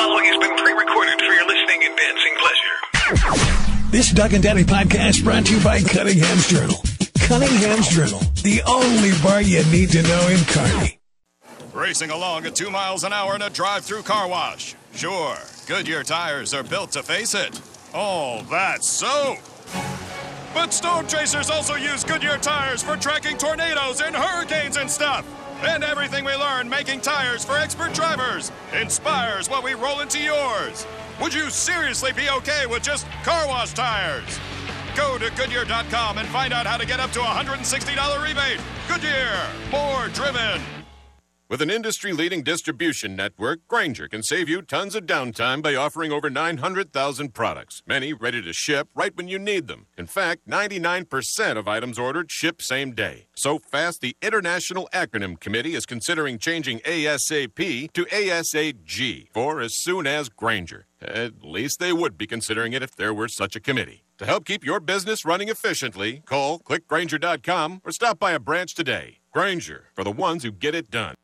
following has been pre-recorded for your listening and dancing pleasure. This Doug and Daddy podcast brought to you by Cunningham's Journal. Cunningham's Journal, the only bar you need to know in Kearney. Racing along at 2 miles an hour in a drive-through car wash. Sure, Goodyear tires are built to face it. Oh, that's so. But storm chasers also use Goodyear tires for tracking tornadoes and hurricanes and stuff. And everything we learn making tires for expert drivers inspires what we roll into yours. Would you seriously be okay with just car wash tires? Go to Goodyear.com and find out how to get up to a $160 rebate. Goodyear, more driven. With an industry-leading distribution network, Grainger can save you tons of downtime by offering over 900,000 products, many ready to ship right when you need them. In fact, 99% of items ordered ship same day. So fast, the International Acronym Committee is considering changing ASAP to ASAG for as soon as Grainger. At least they would be considering it if there were such a committee. To help keep your business running efficiently, call clickgrainger.com or stop by a branch today. Grainger, for the ones who get it done.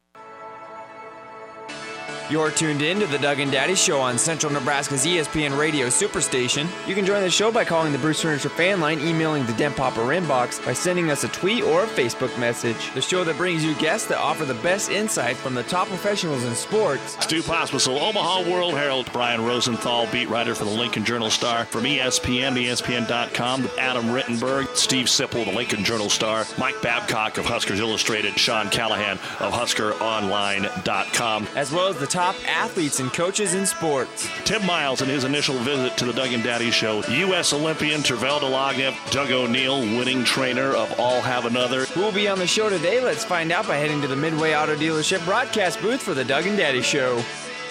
You're tuned in to the Doug and Daddy Show on Central Nebraska's ESPN Radio Superstation. You can join the show by calling the Bruce Furniture fan line, emailing the Den Popper inbox, by sending us a tweet or a Facebook message. The show that brings you guests that offer the best insight from the top professionals in sports. Stu Pospisil, Omaha World Herald. Brian Rosenthal, beat writer for the Lincoln Journal-Star. From ESPN, ESPN.com, Adam Rittenberg, Steve Sipple, the Lincoln Journal-Star, Mike Babcock of Huskers Illustrated, Sean Callahan of HuskerOnline.com. As well as the top athletes and coaches in sports. Tim Miles in his initial visit to the Doug and Daddy Show. U.S. Olympian Tervel Delagnev, Doug O'Neill, winning trainer of All Have Another. Who will be on the show today? Let's find out by heading to the Midway Auto Dealership broadcast booth for the Doug and Daddy Show.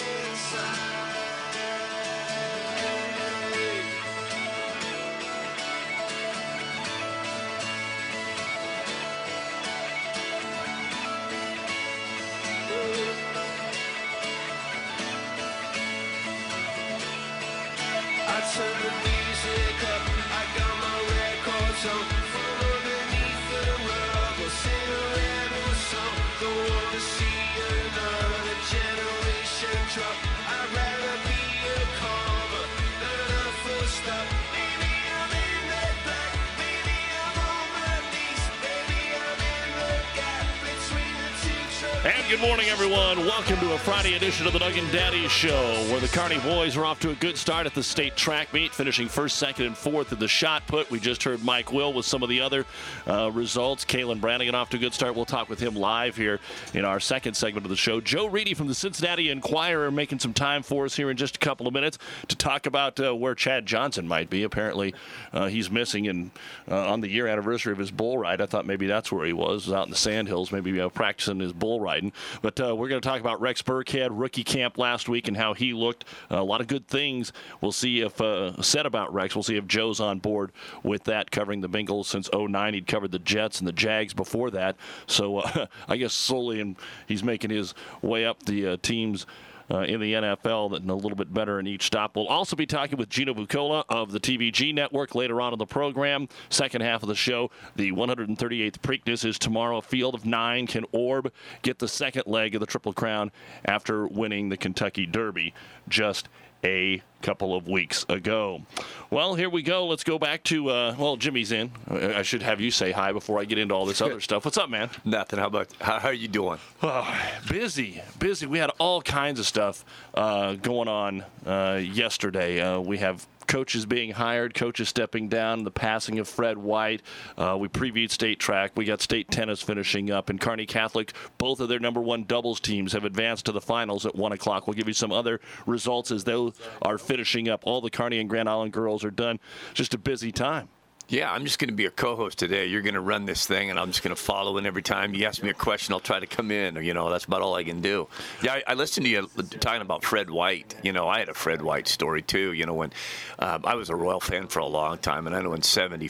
Good morning, everyone. Welcome to a Friday edition of the Doug and Daddy Show, where the Kearney boys are off to a good start at the state track meet, finishing first, second, and fourth in the shot put. We just heard Mike Will with some of the other results. Kalen Brannigan off to a good start. We'll talk with him live here in our second segment of the show. Joe Reedy from the Cincinnati Enquirer making some time for us here in just a couple of minutes to talk about where Chad Johnson might be. Apparently, he's missing on the year anniversary of his bull ride. I thought maybe that's where he was out in the Sandhills, maybe practicing his bull riding. But we're going to talk about Rex Burkhead, rookie camp last week, and how he looked. A lot of good things. We'll see if said about Rex. We'll see if Joe's on board with that, covering the Bengals since 2009. He'd covered the Jets and the Jags before that. So I guess slowly he's making his way up the teams in the NFL, and a little bit better in each stop. We'll also be talking with Gino Buccola of the TVG Network later on in the program. Second half of the show, the 138th Preakness is tomorrow. A field of 9. Can Orb get the second leg of the Triple Crown after winning the Kentucky Derby just a couple of weeks ago? Well, here we go. Let's go back to, Jimmy's in. I should have you say hi before I get into all this other stuff. What's up, man? Nothing. How are you doing? Oh, busy. We had all kinds of stuff going on yesterday. We have coaches being hired, coaches stepping down, the passing of Fred White. We previewed state track. We got state tennis finishing up. And Kearney Catholic, both of their number one doubles teams have advanced to the finals at 1 o'clock. We'll give you some other results as those are finishing up. All the Kearney and Grand Island girls are done. Just a busy time. Yeah, I'm just going to be a co-host today. You're going to run this thing, and I'm just going to follow in every time you ask me a question. I'll try to come in. That's about all I can do. Yeah, I listened to you talking about Fred White. I had a Fred White story, too. When I was a Royal fan for a long time, and I know in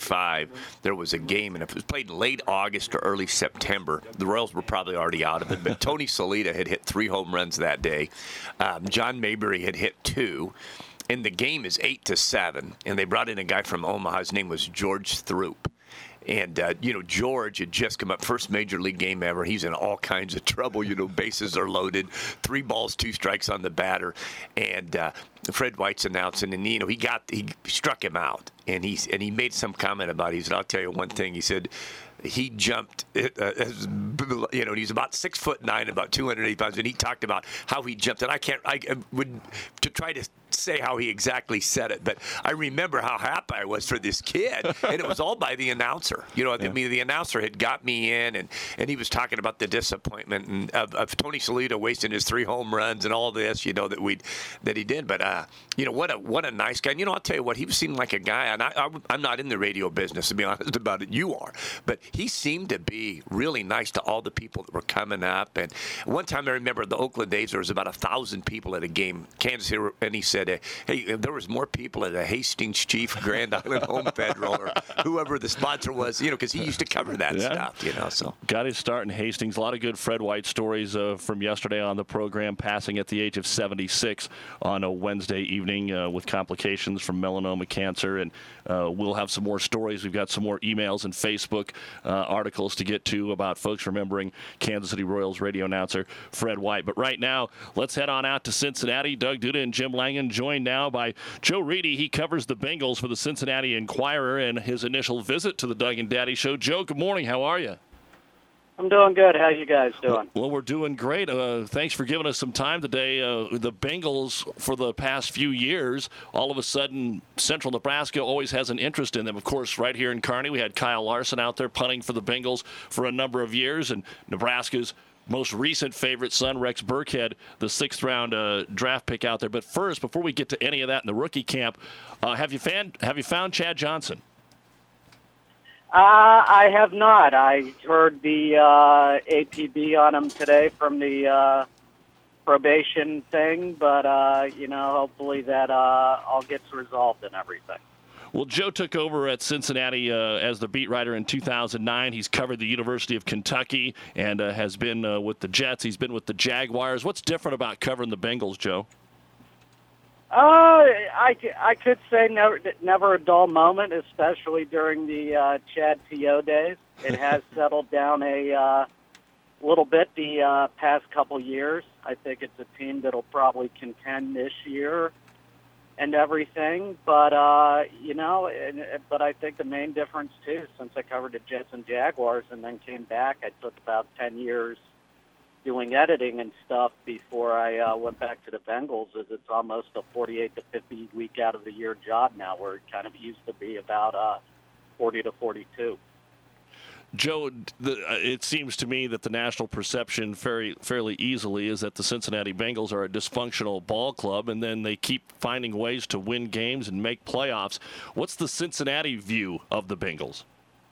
75 there was a game, and if it was played in late August or early September, the Royals were probably already out of it, but Tony Solita had hit 3 home runs that day. John Mayberry had hit 2. And the game is 8-7, and they brought in a guy from Omaha. His name was George Throop. And, George had just come up, first major league game ever. He's in all kinds of trouble. Bases are loaded, 3 balls, 2 strikes on the batter. And Fred White's announcing, and, he struck him out. And he made some comment about it. He said, I'll tell you one thing. He said, he jumped, he's about 6'9", about 280 pounds, and he talked about how he jumped. And I would to try to say how he exactly said it, but I remember how happy I was for this kid, and it was all by the announcer. The announcer had got me in, and he was talking about the disappointment of Tony Salito wasting his 3 home runs and all this, that he did. But what a nice guy. And, I'll tell you what, he seemed like a guy, and I'm not in the radio business, to be honest about it. You are, but he seemed to be really nice to all the people that were coming up. And one time I remember the Oakland A's, there was about 1,000 people at a game, Kansas City, and he said, hey, there was more people at a Hastings Chief Grand Island Home Federal or whoever the sponsor was, because he used to cover that stuff, so. Got his start in Hastings. A lot of good Fred White stories from yesterday on the program, passing at the age of 76 on a Wednesday evening with complications from melanoma cancer. And we'll have some more stories. We've got some more emails and Facebook articles to get to about folks remembering Kansas City Royals radio announcer Fred White. But right now, let's head on out to Cincinnati. Doug Duda and Jim Langen joined now by Joe Reedy. He covers the Bengals for the Cincinnati Enquirer and his initial visit to the Doug and Daddy Show. Joe, good morning. How are you? I'm doing good. How you guys doing? Well, we're doing great. Thanks for giving us some time today. The Bengals, for the past few years, all of a sudden, Central Nebraska always has an interest in them. Of course, right here in Kearney, we had Kyle Larson out there punting for the Bengals for a number of years, and Nebraska's most recent favorite son, Rex Burkhead, the 6th-round draft pick out there. But first, before we get to any of that in the rookie camp, have you found Chad Johnson? I have not. I heard the APB on him today from the probation thing, but, hopefully that all gets resolved and everything. Well, Joe took over at Cincinnati as the beat writer in 2009. He's covered the University of Kentucky and has been with the Jets. He's been with the Jaguars. What's different about covering the Bengals, Joe? I could say never a dull moment, especially during the Chad T.O. days. It has settled down a little bit the past couple years. I think it's a team that'll probably contend this year and everything. But, but I think the main difference, too, since I covered the Jets and Jaguars and then came back, I took about 10 years doing editing and stuff before I went back to the Bengals, is it's almost a 48 to 50 week out of the year job now, where it kind of used to be about 40 to 42. Joe, it seems to me that the national perception fairly easily is that the Cincinnati Bengals are a dysfunctional ball club, and then they keep finding ways to win games and make playoffs. What's the Cincinnati view of the Bengals?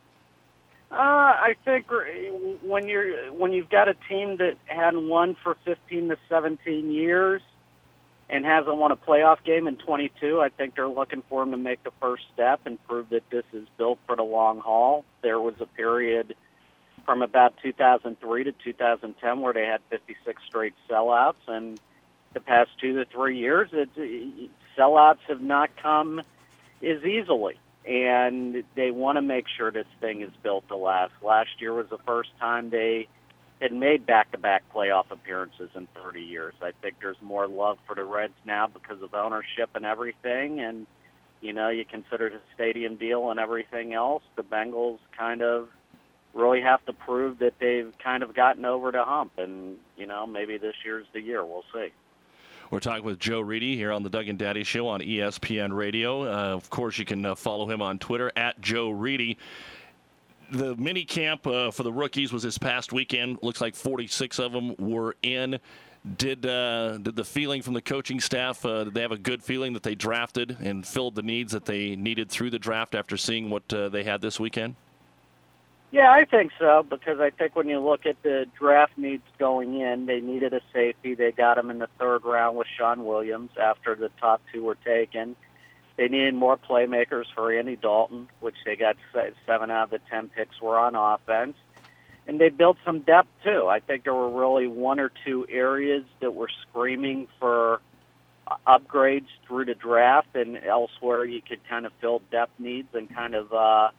I think when you've got a team that hadn't won for 15 to 17 years and hasn't won a playoff game in 22, I think they're looking for them to make the first step and prove that this is built for the long haul. There was a period from about 2003 to 2010 where they had 56 straight sellouts, and the past 2 to 3 years, sellouts have not come as easily. And they want to make sure this thing is built to last. Last year was the first time they had made back-to-back playoff appearances in 30 years. I think there's more love for the Reds now because of ownership and everything. And, you consider the stadium deal and everything else. The Bengals kind of really have to prove that they've kind of gotten over the hump. And, maybe this year's the year. We'll see. We're talking with Joe Reedy here on the Doug and Daddy Show on ESPN Radio. Of course, you can follow him on Twitter at Joe Reedy. The mini camp for the rookies was this past weekend. Looks like 46 of them were in. Did the feeling from the coaching staff, did they have a good feeling that they drafted and filled the needs that they needed through the draft after seeing what they had this weekend? Yeah, I think so, because I think when you look at the draft needs going in, they needed a safety. They got him in the 3rd round with Sean Williams after the top 2 were taken. They needed more playmakers for Andy Dalton, which they got 7 out of the 10 picks were on offense. And they built some depth, too. I think there were really 1 or 2 areas that were screaming for upgrades through the draft, and elsewhere you could kind of fill depth needs and kind of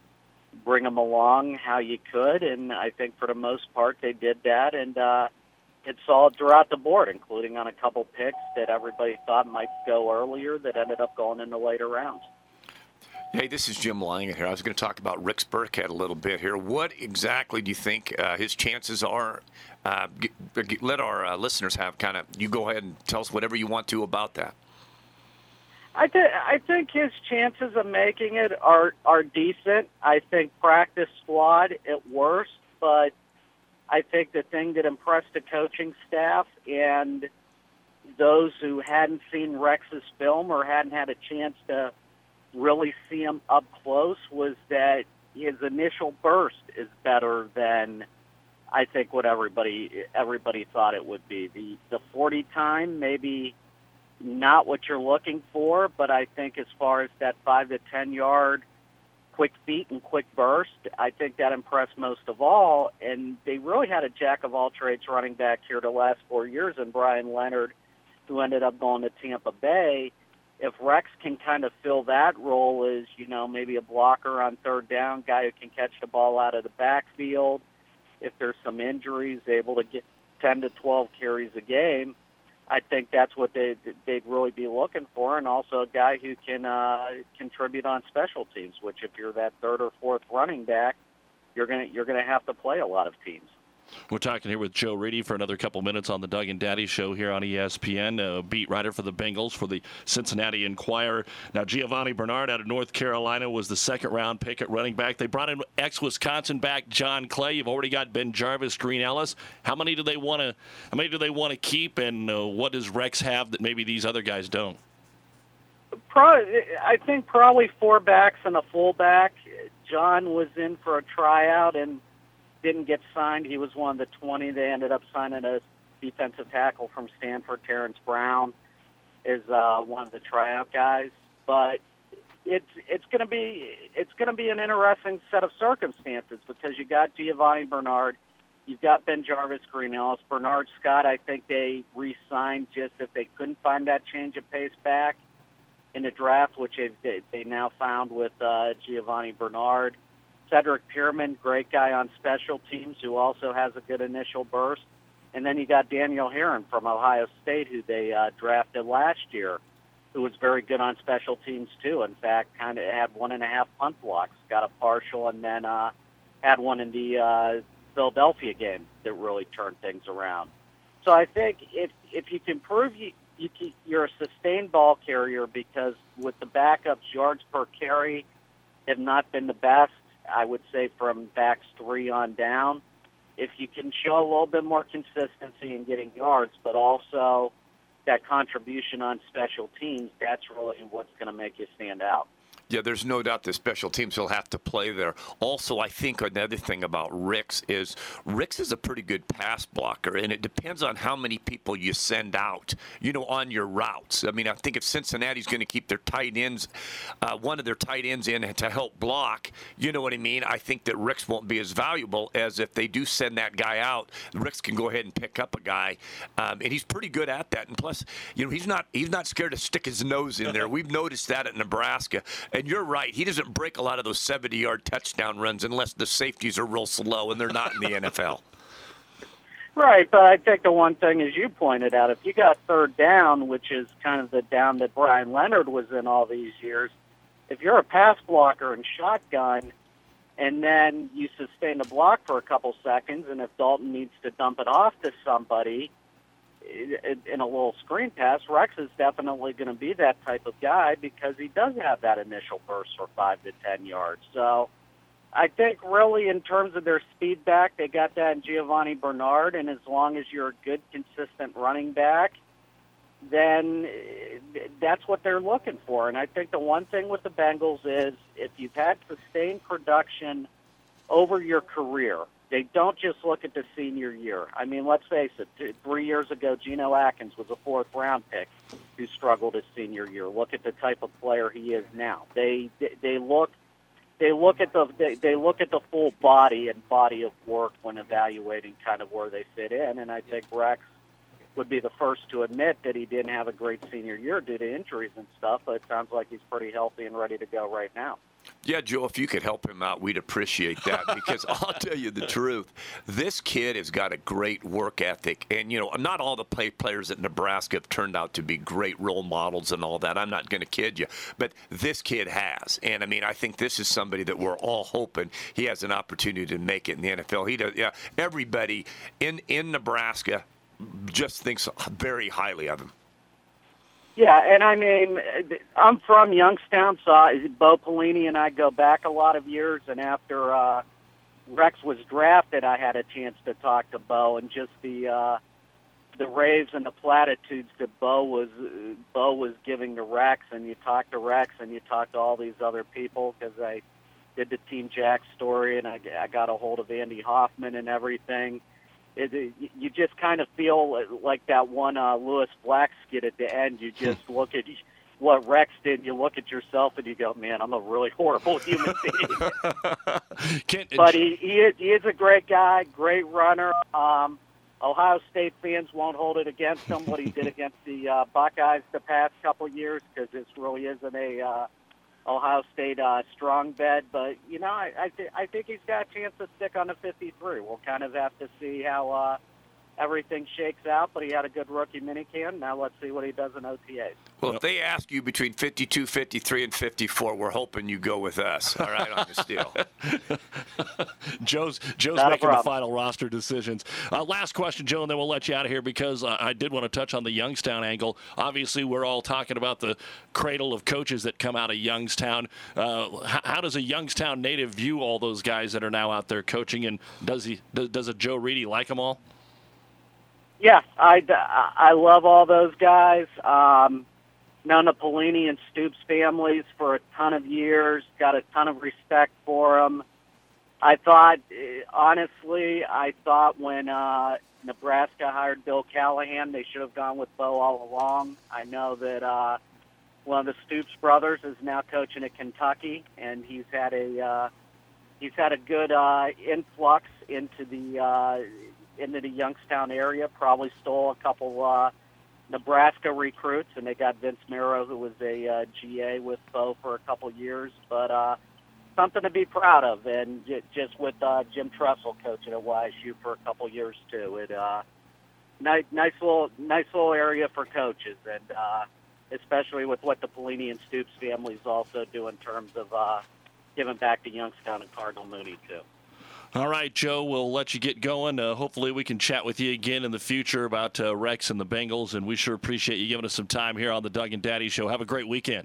bring them along how you could, and I think for the most part they did that, and it's solid throughout the board, including on a couple picks that everybody thought might go earlier that ended up going in the later rounds. Hey, this is Jim Langen here. I was going to talk about Rex Burkhead a little bit here. What exactly do you think his chances are? Let our listeners have you go ahead and tell us whatever you want to about that. I think his chances of making it are decent. I think practice squad at worst, but I think the thing that impressed the coaching staff and those who hadn't seen Rex's film or hadn't had a chance to really see him up close was that his initial burst is better than I think what everybody thought it would be. The 40 time maybe not what you're looking for, but I think as far as that 5 to 10 yard quick feet and quick burst, I think that impressed most of all. And they really had a jack of all trades running back here the last 4 years in Brian Leonard, who ended up going to Tampa Bay. If Rex can kind of fill that role as, maybe a blocker on third down, guy who can catch the ball out of the backfield, if there's some injuries, able to get 10 to 12 carries a game, I think that's what they'd really be looking for, and also a guy who can contribute on special teams, which if you're that third or fourth running back, you're gonna have to play a lot of teams. We're talking here with Joe Reedy for another couple minutes on the Doug and Daddy Show here on ESPN, beat writer for the Bengals for the Cincinnati Enquirer. Now, Giovanni Bernard out of North Carolina was the second-round pick at running back. They brought in ex-Wisconsin back John Clay. You've already got Ben Jarvis, Green Ellis. How many do they want to keep, and what does Rex have that maybe these other guys don't? I think probably 4 backs and a fullback. John was in for a tryout and didn't get signed. He was one of the 20. They ended up signing a defensive tackle from Stanford, Terrence Brown, is one of the tryout guys. But it's going to be an interesting set of circumstances because you got Giovanni Bernard, you've got Ben Jarvis, Green Ellis, Bernard Scott. I think they re-signed just if they couldn't find that change of pace back in the draft, which they now found with Giovanni Bernard. Cedric Pierman, great guy on special teams who also has a good initial burst. And then you got Daniel Herron from Ohio State, who they drafted last year, who was very good on special teams too. In fact, kind of had 1.5 punt blocks, got a partial, and then had one in the Philadelphia game that really turned things around. So I think if you can prove you're a sustained ball carrier, because with the backups, yards per carry have not been the best, I would say from backs 3 on down. If you can show a little bit more consistency in getting yards, but also that contribution on special teams, that's really what's going to make you stand out. Yeah, there's no doubt the special teams will have to play there. Also, I think another thing about Rix is a pretty good pass blocker, and it depends on how many people you send out, on your routes. I mean, I think if Cincinnati's going to keep their tight ends, one of their tight ends in to help block, you know what I mean? I think that Rix won't be as valuable as if they do send that guy out. Rix can go ahead and pick up a guy, and he's pretty good at that. And plus, he's not scared to stick his nose in there. We've noticed that at Nebraska. And you're right. He doesn't break a lot of those 70-yard touchdown runs unless the safeties are real slow, and they're not in the NFL. Right, but I think the one thing, as you pointed out, if you got third down, which is kind of the down that Brian Leonard was in all these years, if you're a pass blocker and shotgun, and then you sustain the block for a couple seconds, and if Dalton needs to dump it off to somebody in a little screen pass, Rex is definitely going to be that type of guy because he does have that initial burst for 5 to 10 yards. So I think really in terms of their speed back, they got that in Giovanni Bernard, and as long as you're a good, consistent running back, then that's what they're looking for. And I think the one thing with the Bengals is if you've had sustained production over your career, they don't just look at the senior year. I mean, let's face it, 3 years ago, Geno Atkins was a 4th-round pick who struggled his senior year. Look at the type of player he is now. They look at the full body and body of work when evaluating kind of where they fit in, and I think Rex would be the first to admit that he didn't have a great senior year due to injuries and stuff, but it sounds like he's pretty healthy and ready to go right now. Yeah, Joe, if you could help him out, we'd appreciate that because I'll tell you the truth. This kid has got a great work ethic. And, not all the players at Nebraska have turned out to be great role models and all that. I'm not going to kid you. But this kid has. And, I think this is somebody that we're all hoping he has an opportunity to make it in the NFL. He does. Yeah, everybody in Nebraska just thinks very highly of him. Yeah, and I'm from Youngstown, so Bo Pelini and I go back a lot of years, and after Rex was drafted, I had a chance to talk to Bo, and just the raves and the platitudes that Bo was giving to Rex, and you talk to Rex and you talk to all these other people, because I did the Team Jack story, and I got a hold of Andy Hoffman and everything. You just kind of feel like that one Lewis Black skit at the end. You just look at what Rex did, you look at yourself, and you go, man, I'm a really horrible human being. But he is a great guy, great runner. Ohio State fans won't hold it against him, what he did against the Buckeyes the past couple years, because this really isn't a Ohio State strong bed, but I think he's got a chance to stick on the 53. We'll kind of have to see how everything shakes out, but he had a good rookie minicamp. Now let's see what he does in OTAs. Well, if they ask you between 52, 53, and 54, we're hoping you go with us, all right, on this deal. Joe's making the final roster decisions. Last question, Joe, and then we'll let you out of here because I did want to touch on the Youngstown angle. Obviously, we're all talking about the cradle of coaches that come out of Youngstown. How does a Youngstown native view all those guys that are now out there coaching, and does a Joe Reedy like them all? Yeah, I love all those guys. Known the Pelini and Stoops families for a ton of years. Got a ton of respect for them. I thought when Nebraska hired Bill Callahan, they should have gone with Bo all along. I know that one of the Stoops brothers is now coaching at Kentucky, and he's had a good influx into the Youngstown area. Probably stole a couple Nebraska recruits, and they got Vince Miro, who was a GA with Bo for a couple years. But something to be proud of, and just with Jim Tressel coaching at YSU for a couple years too. Nice little area for coaches, and especially with what the Pelini and Stoops families also do in terms of giving back to Youngstown and Cardinal Mooney too. All right, Joe, we'll let you get going. Hopefully we can chat with you again in the future about Rex and the Bengals, and we sure appreciate you giving us some time here on the Doug and Daddy Show. Have a great weekend.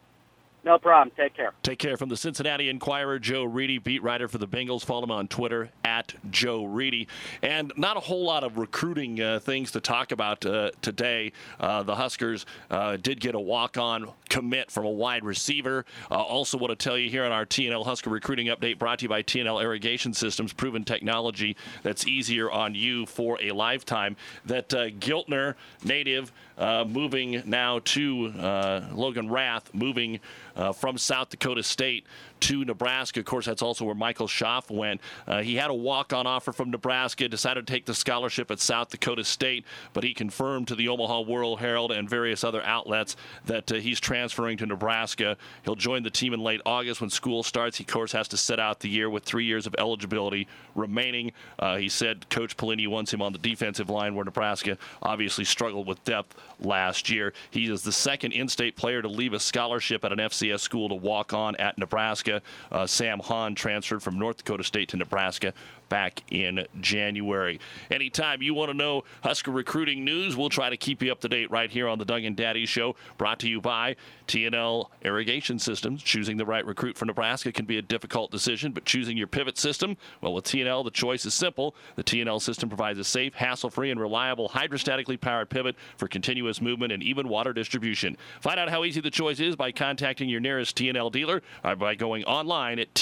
No problem. Take care. Take care. From the Cincinnati Enquirer, Joe Reedy, beat writer for the Bengals. Follow him on Twitter, @Joe Reedy. And not a whole lot of recruiting things to talk about today. The Huskers did get a walk-on commit from a wide receiver. Also want to tell you here on our TNL Husker Recruiting Update, brought to you by TNL Irrigation Systems, proven technology that's easier on you for a lifetime, that Giltner native moving now to Logan Rath, moving from South Dakota State to Nebraska. Of course, that's also where Michael Schaff went. He had a walk-on offer from Nebraska, decided to take the scholarship at South Dakota State, but he confirmed to the Omaha World-Herald and various other outlets that he's transferring to Nebraska. He'll join the team in late August when school starts. He, of course, has to sit out the year with 3 years of eligibility remaining. He said Coach Pelini wants him on the defensive line, where Nebraska obviously struggled with depth last year. He is the second in-state player to leave a scholarship at an FCS school to walk on at Nebraska. Sam Hahn transferred from North Dakota State to Nebraska back in January. Anytime you want to know Husker recruiting news, we'll try to keep you up to date right here on the Doug and Daddy Show, brought to you by TNL Irrigation Systems. Choosing the right recruit for Nebraska can be a difficult decision, but choosing your pivot system, well, with TNL, the choice is simple. The TNL system provides a safe, hassle-free, and reliable hydrostatically powered pivot for continuous movement and even water distribution. Find out how easy the choice is by contacting your nearest TNL dealer or by going online at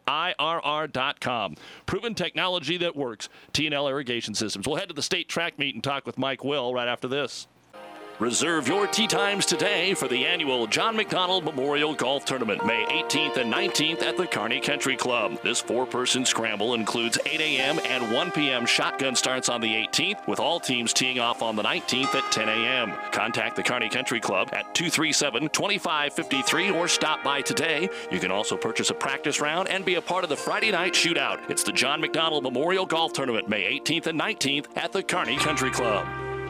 TLIRR.com. Proven technology that works. TNL Irrigation Systems. We'll head to the state track meet and talk with Mike Will right after this. Reserve your tee times today for the annual John McDonald Memorial Golf Tournament, May 18th and 19th at the Kearney Country Club. This 4-person scramble includes 8 a.m. and 1 p.m. shotgun starts on the 18th, with all teams teeing off on the 19th at 10 a.m. Contact the Kearney Country Club at 237-2553 or stop by today. You can also purchase a practice round and be a part of the Friday night shootout. It's the John McDonald Memorial Golf Tournament, May 18th and 19th at the Kearney Country Club.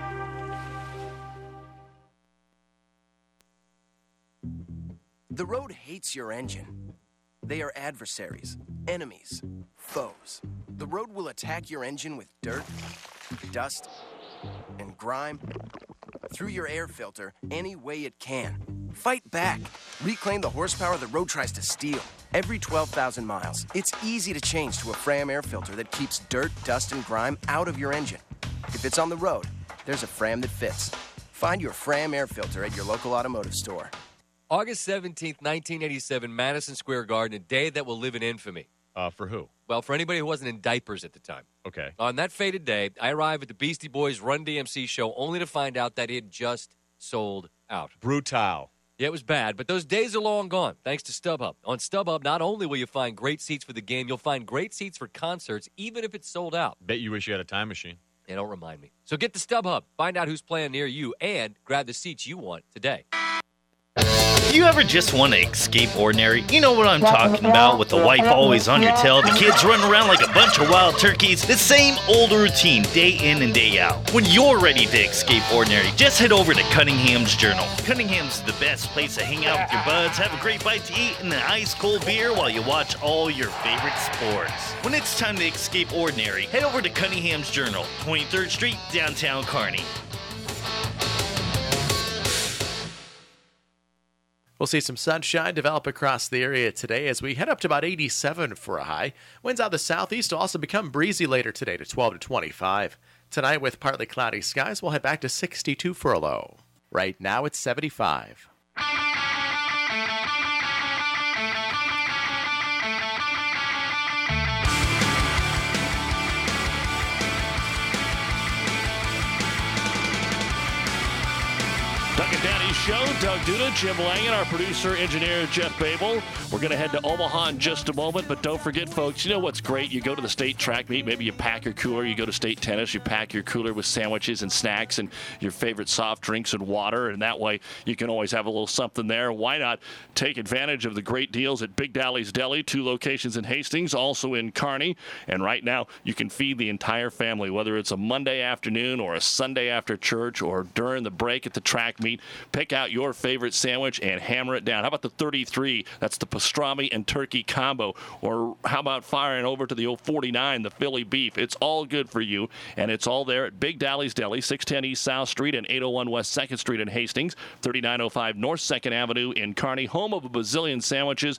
The road hates your engine. They are adversaries, enemies, foes. The road will attack your engine with dirt, dust, and grime through your air filter any way it can. Fight back. Reclaim the horsepower the road tries to steal. Every 12,000 miles, it's easy to change to a Fram air filter that keeps dirt, dust, and grime out of your engine. If it's on the road, there's a Fram that fits. Find your Fram air filter at your local automotive store. August 17th, 1987, Madison Square Garden, a day that will live in infamy. For who? Well, for anybody who wasn't in diapers at the time. Okay. On that fated day, I arrived at the Beastie Boys Run DMC show only to find out that it had just sold out. Brutal. Yeah, it was bad, but those days are long gone, thanks to StubHub. On StubHub, not only will you find great seats for the game, you'll find great seats for concerts, even if it's sold out. Bet you wish you had a time machine. Yeah, don't remind me. So get to StubHub, find out who's playing near you, and grab the seats you want today. Do you ever just want to escape ordinary? You know what I'm talking about, with the wife always on your tail, the kids running around like a bunch of wild turkeys, the same old routine day in and day out. When you're ready to escape ordinary, just head over to Cunningham's Journal. Cunningham's is the best place to hang out with your buds, have a great bite to eat, and an ice-cold beer while you watch all your favorite sports. When it's time to escape ordinary, head over to Cunningham's Journal, 23rd Street, downtown Kearney. We'll see some sunshine develop across the area today as we head up to about 87 for a high. Winds out the southeast will also become breezy later today to 12 to 25. Tonight, with partly cloudy skies, we'll head back to 62 for a low. Right now, it's 75. Doug and Daddy's Show. Doug Duda, Jim Langen, our producer, engineer, Jeff Babel. We're going to head to Omaha in just a moment, but don't forget, folks, you know what's great? You go to the state track meet, maybe you pack your cooler. You go to state tennis, you pack your cooler with sandwiches and snacks and your favorite soft drinks and water, and that way you can always have a little something there. Why not take advantage of the great deals at Big Dally's Deli, 2 locations in Hastings, also in Kearney, and right now you can feed the entire family, whether it's a Monday afternoon or a Sunday after church or during the break at the track meet. Pick out your favorite sandwich and hammer it down. How about the 33? That's the pastrami and turkey combo. Or how about firing over to the old 49, the Philly beef? It's all good for you, and it's all there at Big Dally's Deli, 610 East South Street and 801 West 2nd Street in Hastings, 3905 North 2nd Avenue in Kearney, home of a bazillion sandwiches.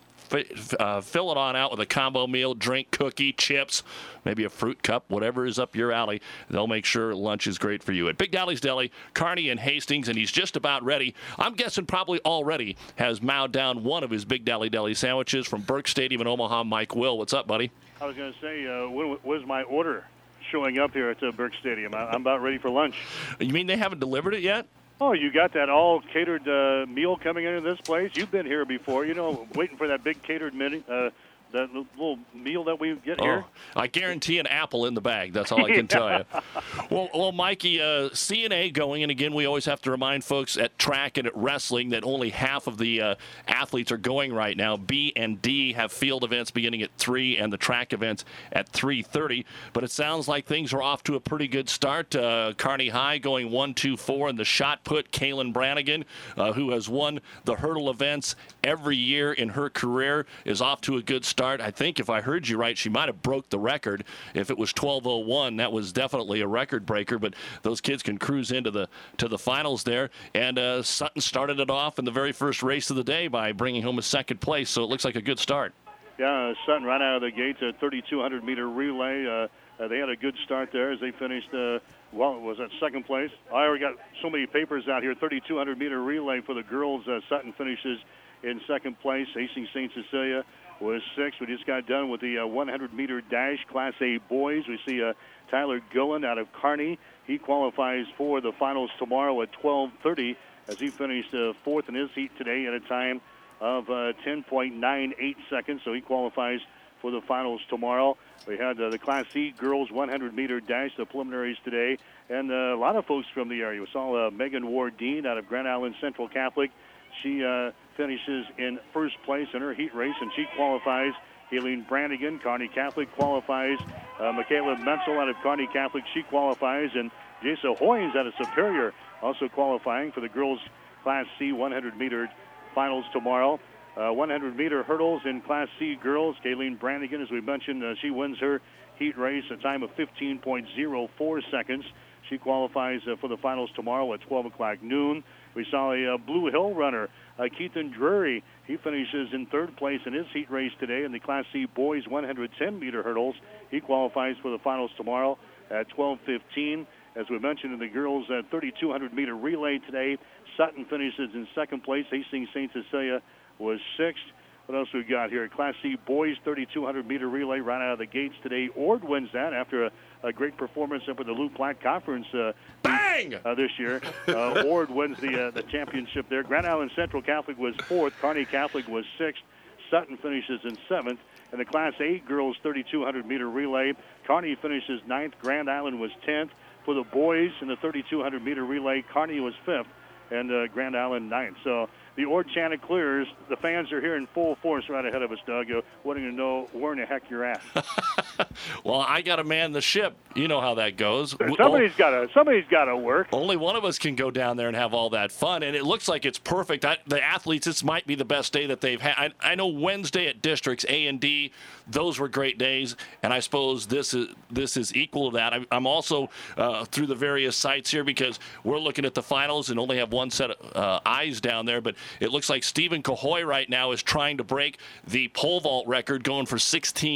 Fill it on out with a combo meal, drink, cookie, chips, maybe a fruit cup, whatever is up your alley. They'll make sure lunch is great for you. At Big Dally's Deli, Kearney and Hastings, and he's just about ready. I'm guessing probably already has mowed down one of his Big Deli sandwiches from Burke Stadium in Omaha. Mike Will, what's up, buddy? I was going to say, where's my order showing up here at Burke Stadium? I'm about ready for lunch. You mean they haven't delivered it yet? Oh, you got that all-catered meal coming into this place? You've been here before, waiting for that big catered that little meal that we get here. I guarantee an apple in the bag. That's all I can tell you. Well, Mikey, CNA going, and again, we always have to remind folks at track and at wrestling that only half of the athletes are going right now. B and D have field events beginning at 3 and the track events at 3:30. But it sounds like things are off to a pretty good start. Kearney High going 1-2-4 in the shot put. Kaylin Brannigan, who has won the hurdle events every year in her career, is off to a good start. I think if I heard you right, she might have broke the record. If it was 12:01, that was definitely a record breaker. But those kids can cruise into the finals there. And Sutton started it off in the very first race of the day by bringing home a second place. So it looks like a good start. Yeah, Sutton right out of the gates, a 3,200-meter relay. They had a good start there as they finished, was that second place? I already got so many papers out here. 3,200-meter relay for the girls. Sutton finishes in second place. Hastings St. Cecilia was 6th. We just got done with the 100-meter dash, Class A boys. We see Tyler Gillen out of Kearney. He qualifies for the finals tomorrow at 12:30 as he finished 4th in his heat today at a time of 10.98 seconds. So he qualifies for the finals tomorrow. We had the Class C girls 100-meter dash, the preliminaries today, and a lot of folks from the area. We saw Megan Ward-Dean out of Grand Island Central Catholic. She finishes in first place in her heat race, and she qualifies. Aileen Brannigan, Kearney Catholic, qualifies. Michaela Menzel out of Kearney Catholic, she qualifies. And Jasa Hoynes out of Superior also qualifying for the girls' Class C 100-meter finals tomorrow. 100-meter hurdles in Class C girls. Aileen Brannigan, as we mentioned, she wins her heat race, a time of 15.04 seconds. She qualifies for the finals tomorrow at 12 o'clock noon. We saw a Blue Hill runner, Keithan Drury. He finishes in 3rd place in his heat race today in the Class C boys 110-meter hurdles. He qualifies for the finals tomorrow at 12:15. As we mentioned in the girls' 3,200-meter relay today, Sutton finishes in 2nd place. Hastings St. Cecilia was 6th. What else we got here? Class C boys 3,200-meter relay right out of the gates today. Ord wins that after a great performance up at the Loup Platte Conference this year. Ord wins the championship there. Grand Island Central Catholic was 4th. Kearney Catholic was 6th. Sutton finishes in 7th. In the Class A girls 3,200-meter relay, Kearney finishes 9th. Grand Island was 10th. For the boys in the 3,200-meter relay, Kearney was 5th and Grand Island 9th. So the Ord Chanticleers, the fans are here in full force right ahead of us, Doug, wanting to know where in the heck you're at. Well, I got to man the ship. You know how that goes. Somebody's got to work. Only one of us can go down there and have all that fun, and it looks like it's perfect. The athletes, this might be the best day that they've had. I know Wednesday at districts A and D, those were great days, and I suppose this is equal to that. I'm also through the various sites here because we're looking at the finals and only have one set of eyes down there, but it looks like Stephen Cahoy right now is trying to break the pole vault record, going for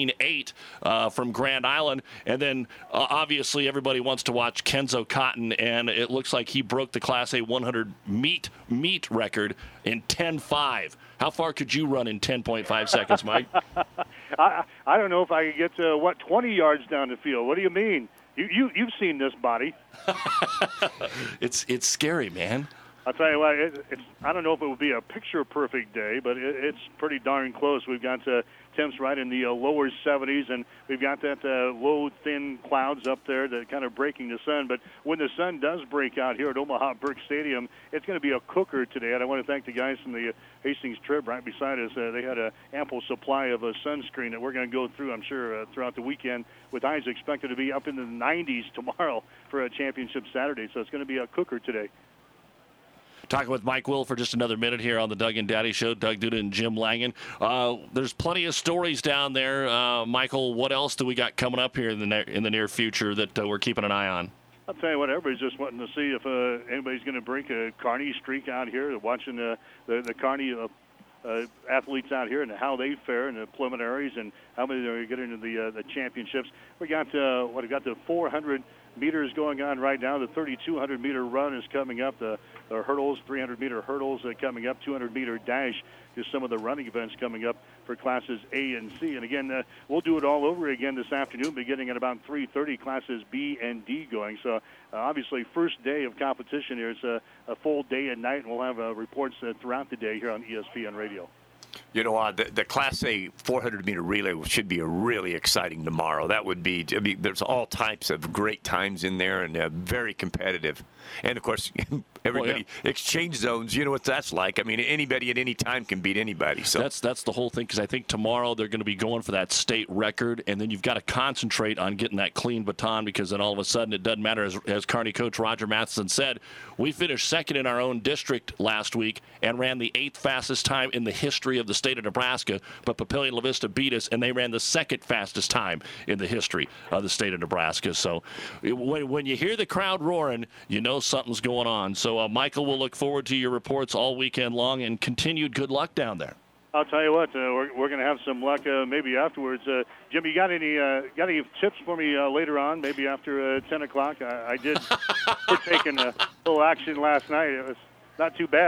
16.8 from Grand Island. And then, obviously, everybody wants to watch Kenzo Cotton, and it looks like he broke the Class A 100 meet record in 10.5. How far could you run in 10.5 seconds, Mike? I don't know if I could get to, 20 yards down the field. What do you mean? You've seen this body. It's scary, man. I'll tell you what, I don't know if it would be a picture-perfect day, but it's pretty darn close. We've got temps right in the lower 70s, and we've got that low, thin clouds up there that kind of breaking the sun. But when the sun does break out here at Omaha Burke Stadium, it's going to be a cooker today. And I want to thank the guys from the Hastings Trib right beside us. They had an ample supply of sunscreen that we're going to go through, I'm sure, throughout the weekend, with highs expected to be up in the 90s tomorrow for a championship Saturday. So it's going to be a cooker today. Talking with Mike Will for just another minute here on the Doug and Daddy Show. Doug Duda and Jim Langen. There's plenty of stories down there. Michael, what else do we got coming up here in the near future that we're keeping an eye on? I'll tell you what, everybody's just wanting to see if anybody's going to break a Kearney streak out here. Watching the Kearney athletes out here and how they fare in the preliminaries and how many are getting into the championships. We got the 400 meters going on right now. The 3,200-meter run is coming up. The hurdles, 300-meter hurdles coming up. 200-meter dash is some of the running events coming up for classes A and C. And again, we'll do it all over again this afternoon, beginning at about 3:30. Classes B and D going. So obviously, first day of competition here. It's a full day and night, and we'll have reports throughout the day here on ESPN Radio. You know, the Class A 400-meter relay should be a really exciting tomorrow. That would be, there's all types of great times in there and very competitive. And, of course, everybody exchange zones, you know what that's like. I mean, anybody at any time can beat anybody. So that's the whole thing, because I think tomorrow they're going to be going for that state record, and then you've got to concentrate on getting that clean baton, because then all of a sudden it doesn't matter. As Kearney coach Roger Matheson said, we finished second in our own district last week and ran the 8th fastest time in the history of the state of Nebraska, but Papillion La Vista beat us, and they ran the 2nd fastest time in the history of the state of Nebraska. So when you hear the crowd roaring, you know something's going on. So, Michael, we'll look forward to your reports all weekend long, and continued good luck down there. I'll tell you what, we're going to have some luck maybe afterwards. Jim, you got any tips for me later on, maybe after 10 o'clock? I did partake in a little action last night. It was not too bad.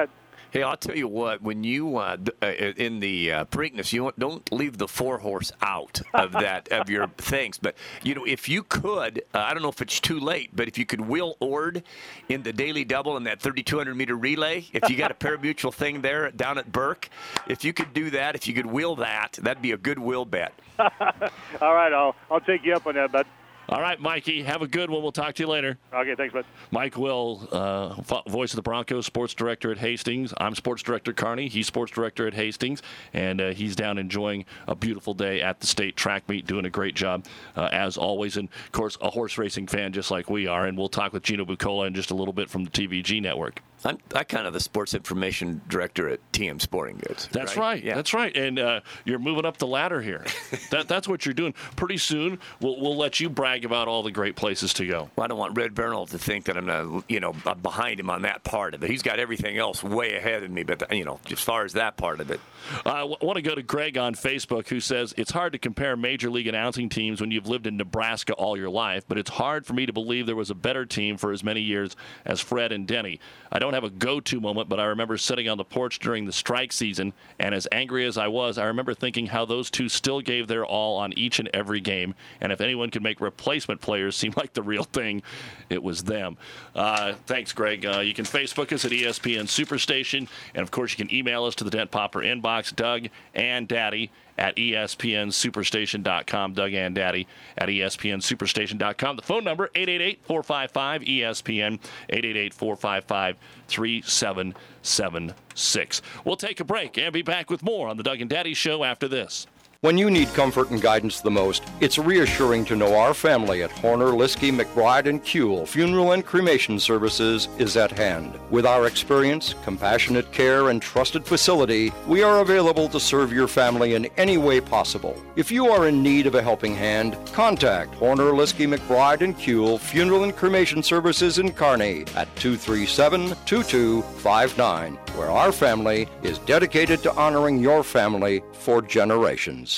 Hey, I'll tell you what. When you in the Preakness, you don't leave the 4-horse out of that of your things. But if you could, I don't know if it's too late, but if you could wheel Ord in the daily double in that 3,200 meter relay, if you got a pari-mutuel thing there down at Burke, if you could do that, if you could wheel that, that'd be a good wheel bet. All right, I'll take you up on that, bud. All right, Mikey, have a good one. We'll talk to you later. Okay, thanks, bud. Mike Will, voice of the Broncos, sports director at Hastings. I'm sports director at Kearney. He's sports director at Hastings, and he's down enjoying a beautiful day at the state track meet, doing a great job, as always. And, of course, a horse racing fan just like we are. And we'll talk with Gino Bucola in just a little bit from the TVG network. I'm kind of the sports information director at TM Sporting Goods. That's right. Yeah. That's right. And you're moving up the ladder here. That's what you're doing. Pretty soon, we'll let you brag about all the great places to go. Well, I don't want Red Bernal to think that I'm behind him on that part of it. He's got everything else way ahead of me, but as far as that part of it. I want to go to Greg on Facebook, who says, it's hard to compare major league announcing teams when you've lived in Nebraska all your life, but it's hard for me to believe there was a better team for as many years as Fred and Denny. I don't have a go-to moment, but I remember sitting on the porch during the strike season, and as angry as I was, I remember thinking how those two still gave their all on each and every game, and if anyone could make replacement players seem like the real thing, it was them. Thanks, Greg. You can Facebook us at ESPN Superstation, and of course you can email us to the Dent Popper inbox, Doug and Daddy at ESPNSuperstation.com, Doug and Daddy at ESPNSuperstation.com. The phone number, 888-455-ESPN, 888-455-3776. We'll take a break and be back with more on the Doug and Daddy Show after this. When you need comfort and guidance the most, it's reassuring to know our family at Horner, Liskey, McBride, and Kuehl Funeral and Cremation Services is at hand. With our experience, compassionate care, and trusted facility, we are available to serve your family in any way possible. If you are in need of a helping hand, contact Horner, Liskey, McBride, and Kuehl Funeral and Cremation Services in Kearney at 237-2259, where our family is dedicated to honoring your family for generations.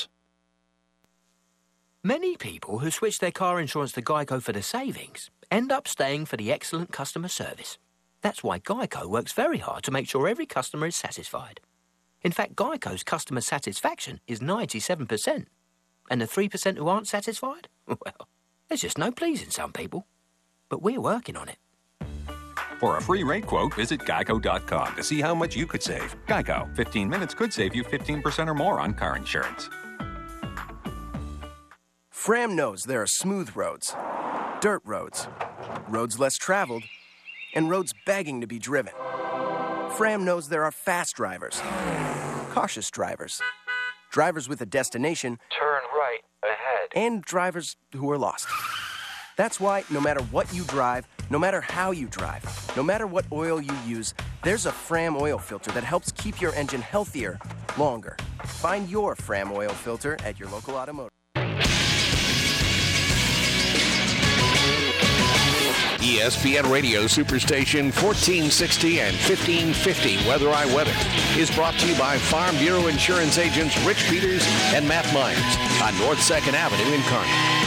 Many people who switch their car insurance to Geico for the savings end up staying for the excellent customer service. That's why Geico works very hard to make sure every customer is satisfied. In fact, Geico's customer satisfaction is 97%. And the 3% who aren't satisfied? Well, there's just no pleasing some people. But we're working on it. For a free rate quote, visit geico.com to see how much you could save. Geico. 15 minutes could save you 15% or more on car insurance. Fram knows there are smooth roads, dirt roads, roads less traveled, and roads begging to be driven. Fram knows there are fast drivers, cautious drivers, drivers with a destination, turn right ahead, and drivers who are lost. That's why no matter what you drive, no matter how you drive, no matter what oil you use, there's a Fram oil filter that helps keep your engine healthier longer. Find your Fram oil filter at your local automotive. ESPN Radio Superstation 1460 and 1550 Weather I Weather is brought to you by Farm Bureau Insurance agents Rich Peters and Matt Myers on North 2nd Avenue in Kearney.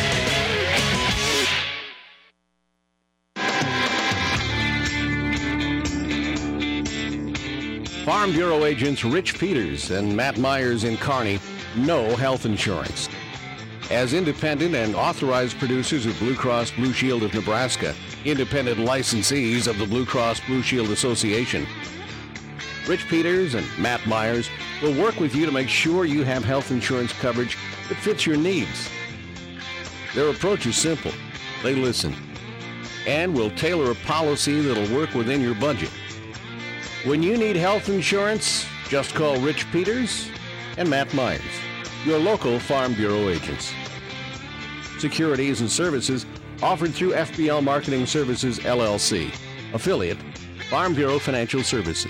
Farm Bureau agents Rich Peters and Matt Myers in Kearney know health insurance. As independent and authorized producers of Blue Cross Blue Shield of Nebraska, independent licensees of the Blue Cross Blue Shield Association, Rich Peters and Matt Myers will work with you to make sure you have health insurance coverage that fits your needs. Their approach is simple. They listen and will tailor a policy that'll work within your budget. When you need health insurance, just call Rich Peters and Matt Myers, your local Farm Bureau agents. Securities and services offered through FBL Marketing Services, LLC, affiliate, Farm Bureau Financial Services.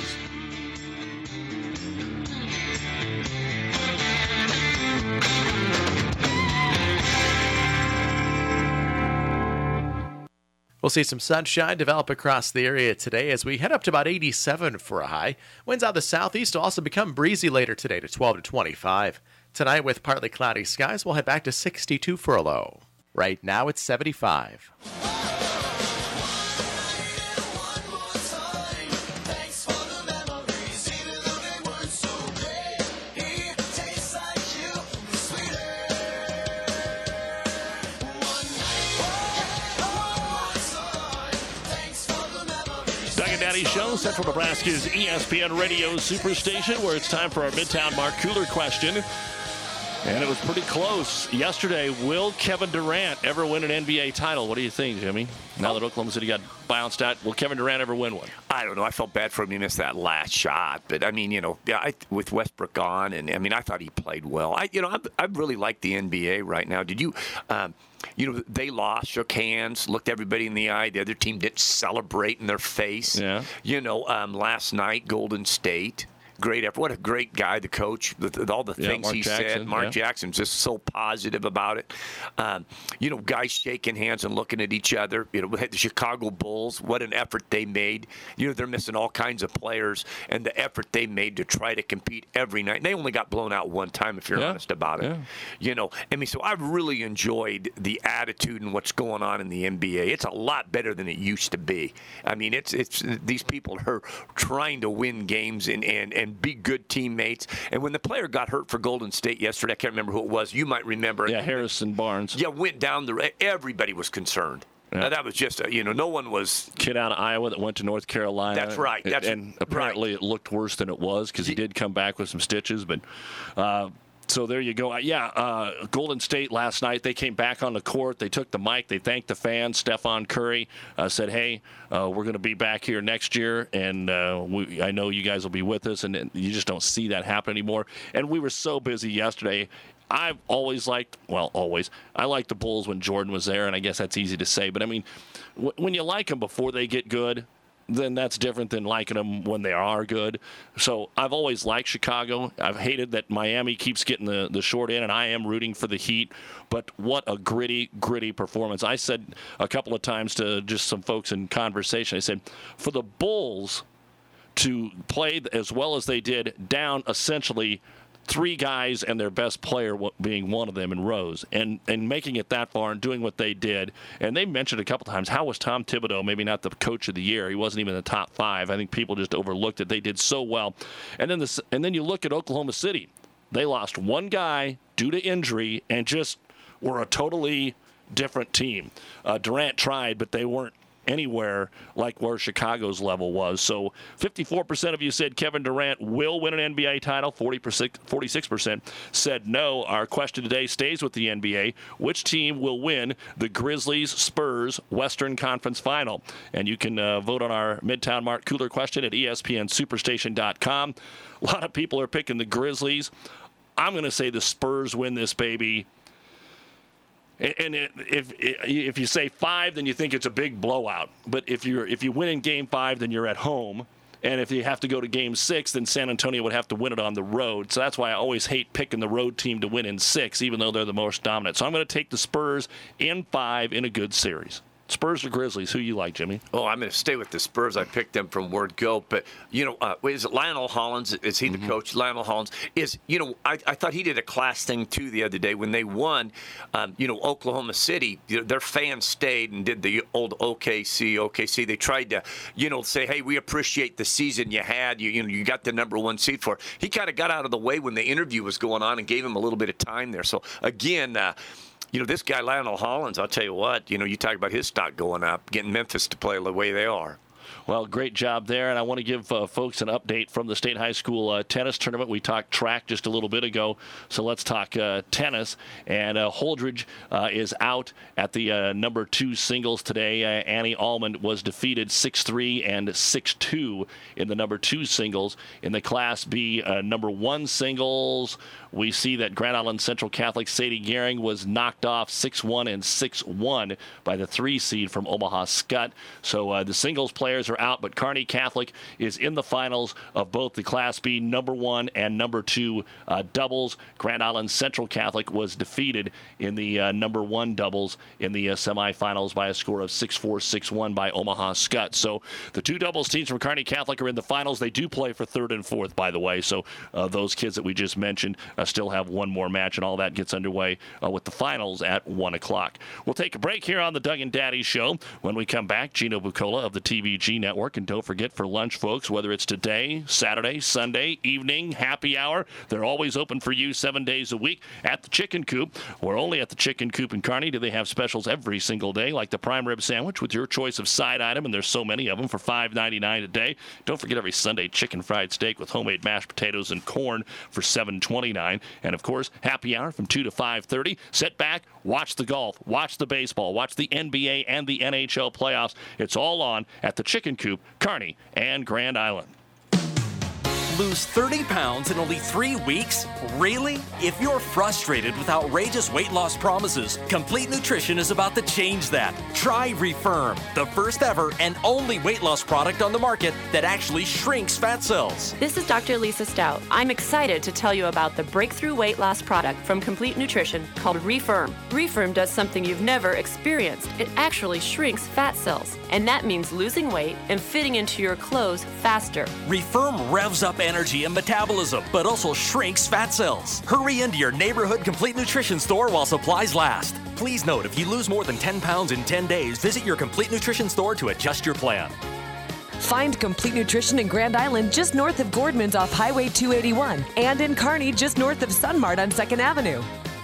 We'll see some sunshine develop across the area today as we head up to about 87 for a high. Winds out of the southeast will also become breezy later today to 12 to 25. Tonight, with partly cloudy skies, we'll head back to 62 for a low. Right now, it's 75. Daddy Show, Central Nebraska's ESPN Radio Superstation, where it's time for our Midtown Mark Cooler question. And it was pretty close yesterday. Will Kevin Durant ever win an NBA title? What do you think, Jimmy? Now that Oklahoma City got bounced out, will Kevin Durant ever win one? I don't know. I felt bad for him. He missed that last shot. But, I mean, with Westbrook gone, and, I mean, I thought he played well. I really like the NBA right now. Did you they lost, shook hands, looked everybody in the eye. The other team didn't celebrate in their face. Yeah. Last night, Golden State. Great effort. What a great guy, the coach, with all the things Mark he Jackson, said. Mark Jackson's just so positive about it. Guys shaking hands and looking at each other. We had the Chicago Bulls. What an effort they made. They're missing all kinds of players, and the effort they made to try to compete every night. And they only got blown out one time, if you're honest about it. Yeah. So I've really enjoyed the attitude and what's going on in the NBA. It's a lot better than it used to be. I mean, it's these people are trying to win games and be good teammates. And when the player got hurt for Golden State yesterday, I can't remember who it was. You might remember. Yeah, Harrison Barnes. Yeah, went down everybody was concerned. Yeah. That was just, no one was. Kid out of Iowa that went to North Carolina. That's right. And apparently it looked worse than it was because he did come back with some stitches. But so there you go. Golden State last night, they came back on the court. They took the mic. They thanked the fans. Stephon Curry said, hey, we're going to be back here next year, and I know you guys will be with us. And you just don't see that happen anymore. And we were so busy yesterday. I've always liked, I liked the Bulls when Jordan was there, and I guess that's easy to say. But, I mean, when you like them before they get good, then that's different than liking them when they are good. So I've always liked Chicago. I've hated that Miami keeps getting the short end, and I am rooting for the Heat. But what a gritty performance. I said a couple of times to just some folks in conversation, I said, for the Bulls to play as well as they did, down essentially three guys and their best player being one of them in Rose, and making it that far and doing what they did. And they mentioned a couple times, how was Tom Thibodeau maybe not the coach of the year? He wasn't even in the top five. I think people just overlooked it. They did so well. And then you look at Oklahoma City. They lost one guy due to injury and just were a totally different team. Durant tried, but they weren't anywhere like where Chicago's level was. So 54% of you said Kevin Durant will win an NBA title. 46% said no. Our question today stays with the NBA. Which team will win the Grizzlies-Spurs Western Conference Final? And you can vote on our Midtown Mark Cooler question at ESPNSuperstation.com. A lot of people are picking the Grizzlies. I'm going to say the Spurs win this baby. And if you say 5, then you think it's a big blowout. But if you win in Game 5, then you're at home. And if you have to go to Game 6, then San Antonio would have to win it on the road. So that's why I always hate picking the road team to win in 6, even though they're the most dominant. So I'm going to take the Spurs in 5 in a good series. Spurs or Grizzlies? Who you like, Jimmy? Oh, I'm going to stay with the Spurs. I picked them from word go. But, is it Lionel Hollins? Is he the coach? Lionel Hollins is, I thought he did a class thing, too, the other day. When they won, Oklahoma City, their fans stayed and did the old OKC. They tried to, say, hey, we appreciate the season you had. You got the number 1 seed for it. He kind of got out of the way when the interview was going on and gave him a little bit of time there. So, again, this guy, Lionel Hollins, I'll tell you what, you talk about his stock going up, getting Memphis to play the way they are. Well, great job there, and I want to give folks an update from the State High School tennis tournament. We talked track just a little bit ago, so let's talk tennis. And Holdridge is out at the number 2 singles today. Annie Almond was defeated 6-3 and 6-2 in the number 2 singles. In the Class B number 1 singles, we see that Grand Island Central Catholic Sadie Gehring was knocked off 6-1 and 6-1 by the 3 seed from Omaha Skutt. So the singles players are out, but Kearney Catholic is in the finals of both the Class B number 1 and number 2 doubles. Grand Island Central Catholic was defeated in the number 1 doubles in the semifinals by a score of 6-4, 6-1 by Omaha Skutt. So the 2 doubles teams from Kearney Catholic are in the finals. They do play for 3rd and 4th, by the way. So those kids that we just mentioned still have one more match, and all that gets underway with the finals at 1 o'clock. We'll take a break here on the Doug and Daddy Show. When we come back, Gino Bucola of the TV G Network. And don't forget, for lunch, folks, whether it's today, Saturday, Sunday, evening, happy hour, they're always open for you 7 days a week at the Chicken Coop. We're only at the Chicken Coop in Kearney. Do they have specials every single day, like the prime rib sandwich with your choice of side item, and there's so many of them, for $5.99 a day. Don't forget, every Sunday, chicken fried steak with homemade mashed potatoes and corn for $7.29. And, of course, happy hour from 2 to 5:30. Sit back, watch the golf, watch the baseball, watch the NBA and the NHL playoffs. It's all on at the Chicken Coop, Kearney, and Grand Island. Lose 30 pounds in only 3 weeks? Really? If you're frustrated with outrageous weight loss promises, Complete Nutrition is about to change that. Try Refirm, the first ever and only weight loss product on the market that actually shrinks fat cells. This is Dr. Lisa Stout. I'm excited to tell you about the breakthrough weight loss product from Complete Nutrition called Refirm. Refirm does something you've never experienced. It actually shrinks fat cells, and that means losing weight and fitting into your clothes faster. Refirm revs up energy and metabolism, but also shrinks fat cells. Hurry into your neighborhood Complete Nutrition store while supplies last. Please note, if you lose more than 10 pounds in 10 days, visit your Complete Nutrition store to adjust your plan. Find Complete Nutrition in Grand Island just north of Gordman's off Highway 281 and in Kearney just north of Sunmart on 2nd Avenue.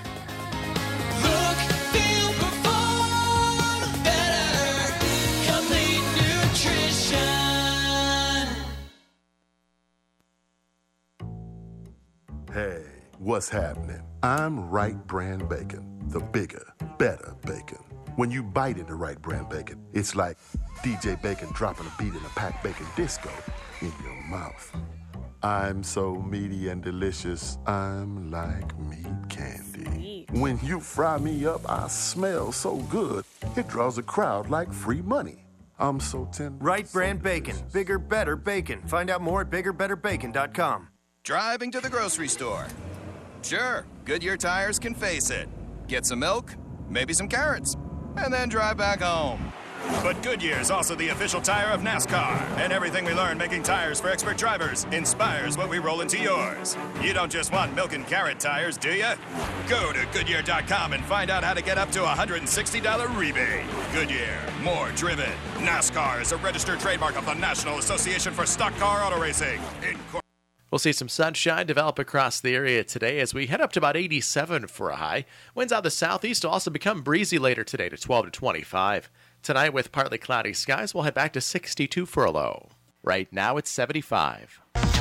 Hey, what's happening? I'm Wright Brand Bacon, the bigger, better bacon. When you bite into Wright Brand Bacon, it's like DJ Bacon dropping a beat in a packed bacon disco in your mouth. I'm so meaty and delicious, I'm like meat candy. When you fry me up, I smell so good, it draws a crowd like free money. I'm so tender. Wright Brand Bacon, bigger, better bacon. Find out more at biggerbetterbacon.com. Driving to the grocery store. Sure, Goodyear tires can face it. Get some milk, maybe some carrots, and then drive back home. But Goodyear's also the official tire of NASCAR, and everything we learn making tires for expert drivers inspires what we roll into yours. You don't just want milk and carrot tires, do you? Go to Goodyear.com and find out how to get up to a $160 rebate. Goodyear, more driven. NASCAR is a registered trademark of the National Association for Stock Car Auto Racing. We'll see some sunshine develop across the area today as we head up to about 87 for a high. Winds out of the southeast will also become breezy later today to 12 to 25. Tonight, with partly cloudy skies, we'll head back to 62 for a low. Right now, it's 75.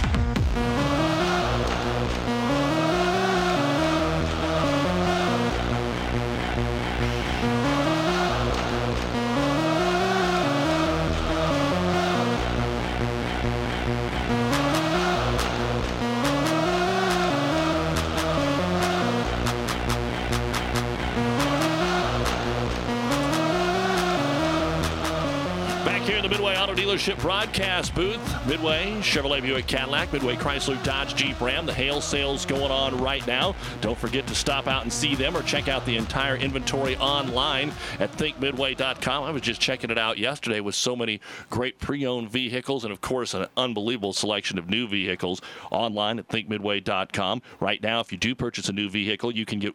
Midway Auto Dealership broadcast booth. Midway Chevrolet Buick Cadillac, Midway Chrysler Dodge Jeep Ram. The hail sales going on right now. Don't forget to stop out and see them or check out the entire inventory online at thinkmidway.com. I was just checking it out yesterday with so many great pre-owned vehicles and, of course, an unbelievable selection of new vehicles online at thinkmidway.com. Right now, if you do purchase a new vehicle, you can get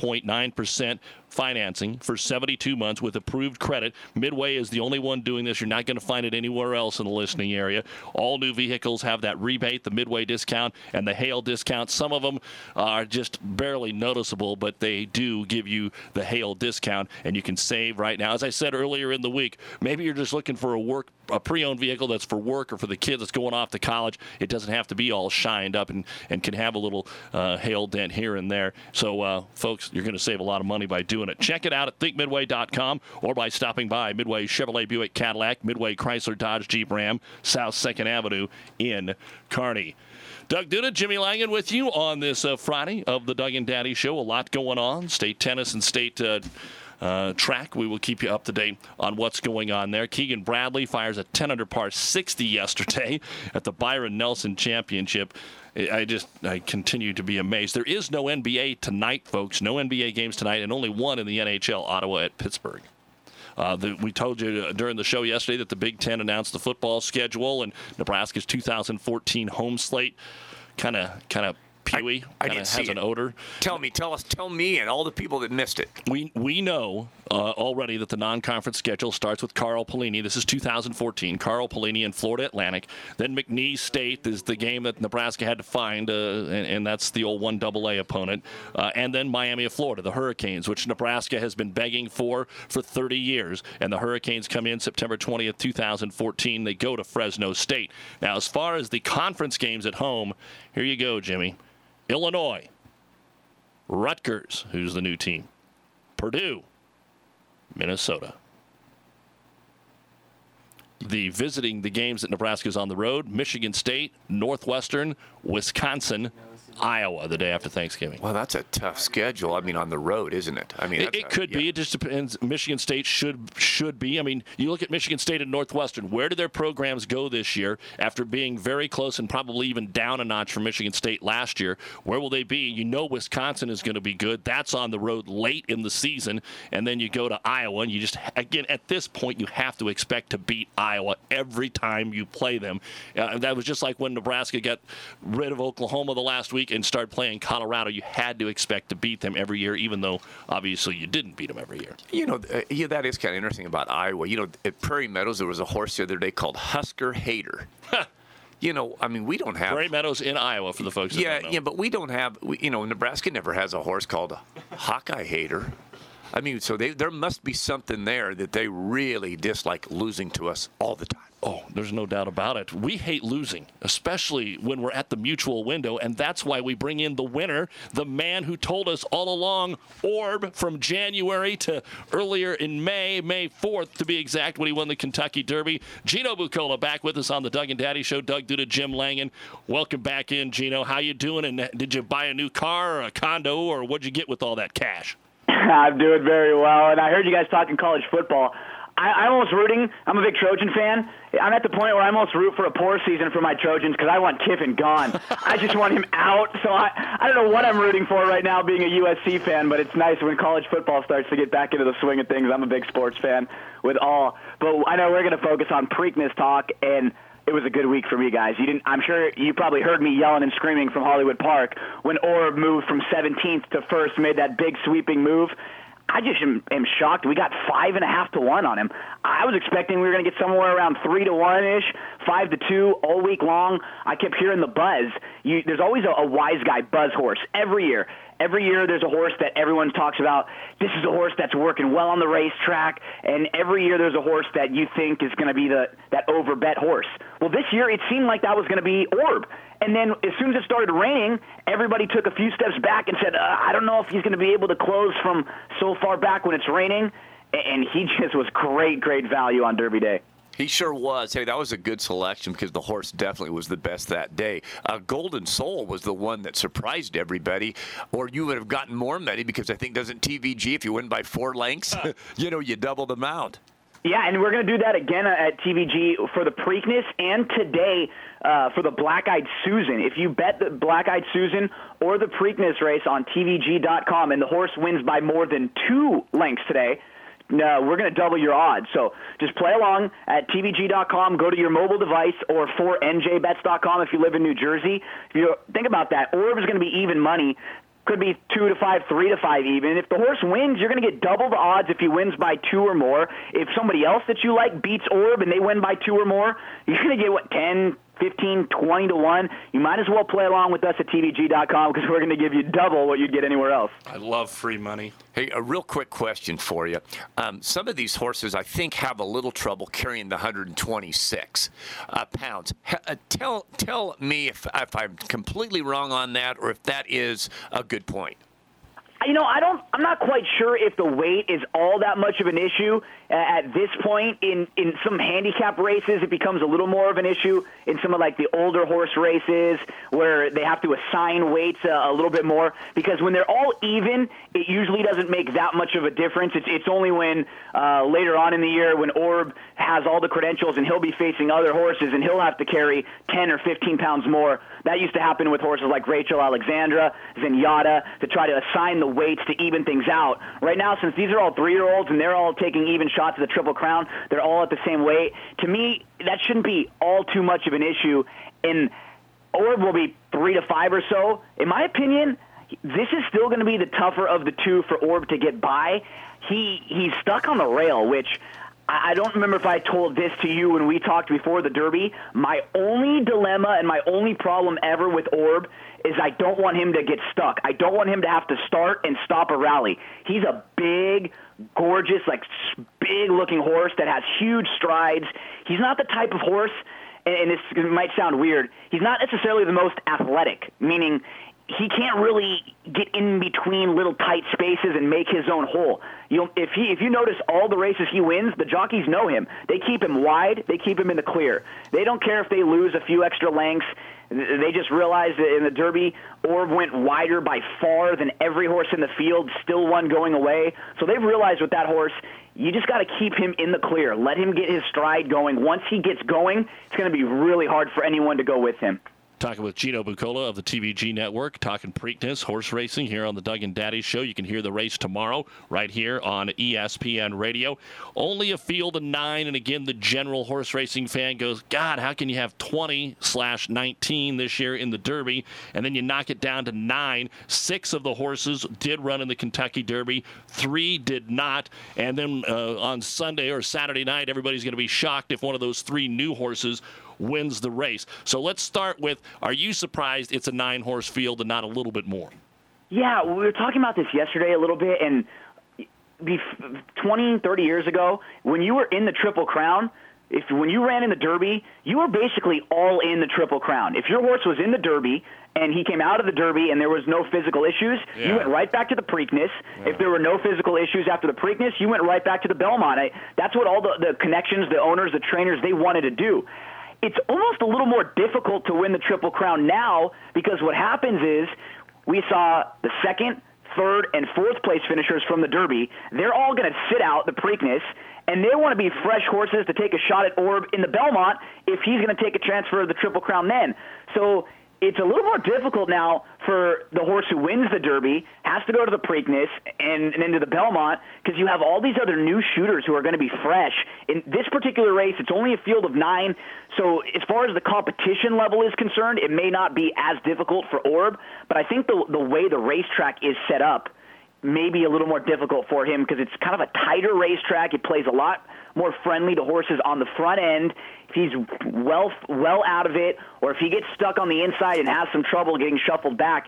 1.9% financing for 72 months with approved credit. Midway is the only one doing this. You're not going to find it anywhere else in the listening area. All new vehicles have that rebate, the Midway discount, and the hail discount. Some of them are just barely noticeable, but they do give you the hail discount, and you can save right now. As I said earlier in the week, maybe you're just looking for a pre-owned vehicle that's for work or for the kids that's going off to college. It doesn't have to be all shined up and can have a little hail dent here and there. So, folks, you're going to save a lot of money by doing it. Check it out at thinkmidway.com or by stopping by Midway Chevrolet Buick Cadillac, Midway Chrysler Dodge Jeep Ram, South 2nd Avenue in Kearney. Doug Duda, Jimmy Langan with you on this Friday of the Doug and Daddy Show. A lot going on. State tennis and state track. We will keep you up to date on what's going on there. Keegan Bradley fires a 10 under par 60 yesterday at the Byron Nelson Championship. I continue to be amazed. There is no NBA tonight, folks. No NBA games tonight, and only one in the NHL, Ottawa at Pittsburgh. We told you during the show yesterday that the Big Ten announced the football schedule and Nebraska's 2014 home slate kind of pewy, I didn't see has an odor. Tell me, and all the people that missed it. We know already that the non-conference schedule starts with Carl Pelini. This is 2014. Carl Pelini and Florida Atlantic. Then McNeese State is the game that Nebraska had to find, and that's the old 1AA opponent. And then Miami of Florida, the Hurricanes, which Nebraska has been begging for 30 years. And the Hurricanes come in September 20th, 2014. They go to Fresno State. Now, as far as the conference games at home, here you go, Jimmy. Illinois, Rutgers, who's the new team, Purdue, Minnesota. The games that Nebraska's on the road, Michigan State, Northwestern, Wisconsin, Iowa the day after Thanksgiving. Well, that's a tough schedule. I mean, on the road, isn't it? I mean, it could be. It just depends. Michigan State should be. I mean, you look at Michigan State and Northwestern. Where did their programs go this year after being very close and probably even down a notch from Michigan State last year? Where will they be? You know Wisconsin is going to be good. That's on the road late in the season. And then you go to Iowa, and you just, again, at this point, you have to expect to beat Iowa every time you play them. That was just like when Nebraska got rid of Oklahoma the last week and started playing Colorado. You had to expect to beat them every year, even though obviously you didn't beat them every year. You know, that is kind of interesting about Iowa. You know, at Prairie Meadows, there was a horse the other day called Husker Hater. You know, I mean, we don't have Prairie Meadows in Iowa for the folks that don't know. Yeah, but we don't have. Nebraska never has a horse called Hawkeye Hater. I mean, so there must be something there that they really dislike losing to us all the time. Oh, there's no doubt about it. We hate losing, especially when we're at the mutual window, and that's why we bring in the winner, the man who told us all along, Orb, from January to earlier in May 4th to be exact, when he won the Kentucky Derby. Gino Buccola back with us on the Doug and Daddy Show. Doug Duda, Jim Langen. Welcome back in, Gino. How you doing? And did you buy a new car or a condo, or what'd you get with all that cash? I'm doing very well, and I heard you guys talking college football. I'm almost rooting. I'm a big Trojan fan. I'm at the point where I almost root for a poor season for my Trojans because I want Kiffin gone. I just want him out. So I don't know what I'm rooting for right now being a USC fan, but it's nice when college football starts to get back into the swing of things. I'm a big sports fan with all. But I know we're going to focus on Preakness talk, and it was a good week for me, guys. I'm sure you probably heard me yelling and screaming from Hollywood Park when Orb moved from 17th to 1st, made that big sweeping move. I just am shocked. We got 5.5 to 1 on him. I was expecting we were going to get somewhere around 3 to 1-ish, 5 to 2 all week long. I kept hearing the buzz. There's always a wise guy buzz horse every year. Every year there's a horse that everyone talks about. This is a horse that's working well on the racetrack. And every year there's a horse that you think is going to be that overbet horse. Well, this year it seemed like that was going to be Orb. And then as soon as it started raining, everybody took a few steps back and said, I don't know if he's going to be able to close from so far back when it's raining. And he just was great value on Derby Day. He sure was. Hey, that was a good selection because the horse definitely was the best that day. Golden Soul was the one that surprised everybody, or you would have gotten more money because I think doesn't TVG, if you win by 4 lengths, you double the amount. Yeah, and we're going to do that again at TVG for the Preakness and today for the Black-Eyed Susan. If you bet the Black-Eyed Susan or the Preakness race on TVG.com and the horse wins by more than 2 lengths today, we're going to double your odds. So just play along at TVG.com. Go to your mobile device or 4NJBets.com if you live in New Jersey. If you think about that, Orb is going to be even money. Could be 2 to 5, 3 to 5 even. If the horse wins, you're going to get double the odds if he wins by 2 or more. If somebody else that you like beats Orb and they win by 2 or more, you're going to get, 10, 15, 20 to 1. You might as well play along with us at TVG.com because we're going to give you double what you'd get anywhere else. I love free money. Hey, a real quick question for you. Some of these horses, I think, have a little trouble carrying the 126 pounds. Tell me if I'm completely wrong on that or if that is a good point. I'm not quite sure if the weight is all that much of an issue at this point. In some handicap races, it becomes a little more of an issue. In some of the older horse races where they have to assign weights a little bit more, because when they're all even, it usually doesn't make that much of a difference. It's only when later on in the year when Orb has all the credentials and he'll be facing other horses and he'll have to carry 10 or 15 pounds more. That used to happen with horses like Rachel Alexandra, Zenyatta, to try to assign the weights to even things out. Right now, since these are all 3-year-olds and they're all taking even shots at the Triple Crown, they're all at the same weight. To me, that shouldn't be all too much of an issue. And Orb will be 3 to 5 or so. In my opinion, this is still going to be the tougher of the two for Orb to get by. He's stuck on the rail, which I don't remember if I told this to you when we talked before the Derby. My only dilemma and my only problem ever with Orb is I don't want him to get stuck. I don't want him to have to start and stop a rally. He's a big, gorgeous, big-looking horse that has huge strides. He's not the type of horse, and this might sound weird, he's not necessarily the most athletic, meaning he can't really get in between little tight spaces and make his own hole. If you notice all the races he wins, the jockeys know him. They keep him wide. They keep him in the clear. They don't care if they lose a few extra lengths. They just realized that in the Derby, Orb went wider by far than every horse in the field, still one going away. So they've realized with that horse, you just got to keep him in the clear. Let him get his stride going. Once he gets going, it's going to be really hard for anyone to go with him. Talking with Gino Buccola of the TVG Network, talking Preakness, horse racing here on the Doug and Daddy Show. You can hear the race tomorrow right here on ESPN Radio. Only a field of 9, and again, the general horse racing fan goes, God, how can you have 20/19 this year in the Derby? And then you knock it down to 9. 6 of the horses did run in the Kentucky Derby. 3 did not. And then on Sunday or Saturday night, everybody's going to be shocked if one of those 3 new horses wins the race. So let's start with, are you surprised it's a 9-horse field and not a little bit more? Yeah, we were talking about this yesterday a little bit, and 20, 30 years ago, when you were in the Triple Crown, when you ran in the Derby, you were basically all in the Triple Crown. If your horse was in the Derby and he came out of the Derby and there was no physical issues, you went right back to the Preakness. Yeah. If there were no physical issues after the Preakness, you went right back to the Belmont. That's what all the connections, the owners, the trainers, they wanted to do. It's almost a little more difficult to win the Triple Crown now because what happens is we saw the 2nd, 3rd, and 4th place finishers from the Derby. They're all going to sit out the Preakness, and they want to be fresh horses to take a shot at Orb in the Belmont if he's going to take a transfer of the Triple Crown then. So it's a little more difficult now for the horse who wins the Derby, has to go to the Preakness and into the Belmont, because you have all these other new shooters who are going to be fresh. In this particular race, it's only a field of 9, so as far as the competition level is concerned, it may not be as difficult for Orb, but I think the way the racetrack is set up may be a little more difficult for him because it's kind of a tighter racetrack. It plays a lot more friendly to horses on the front end. If he's well out of it, or if he gets stuck on the inside and has some trouble getting shuffled back,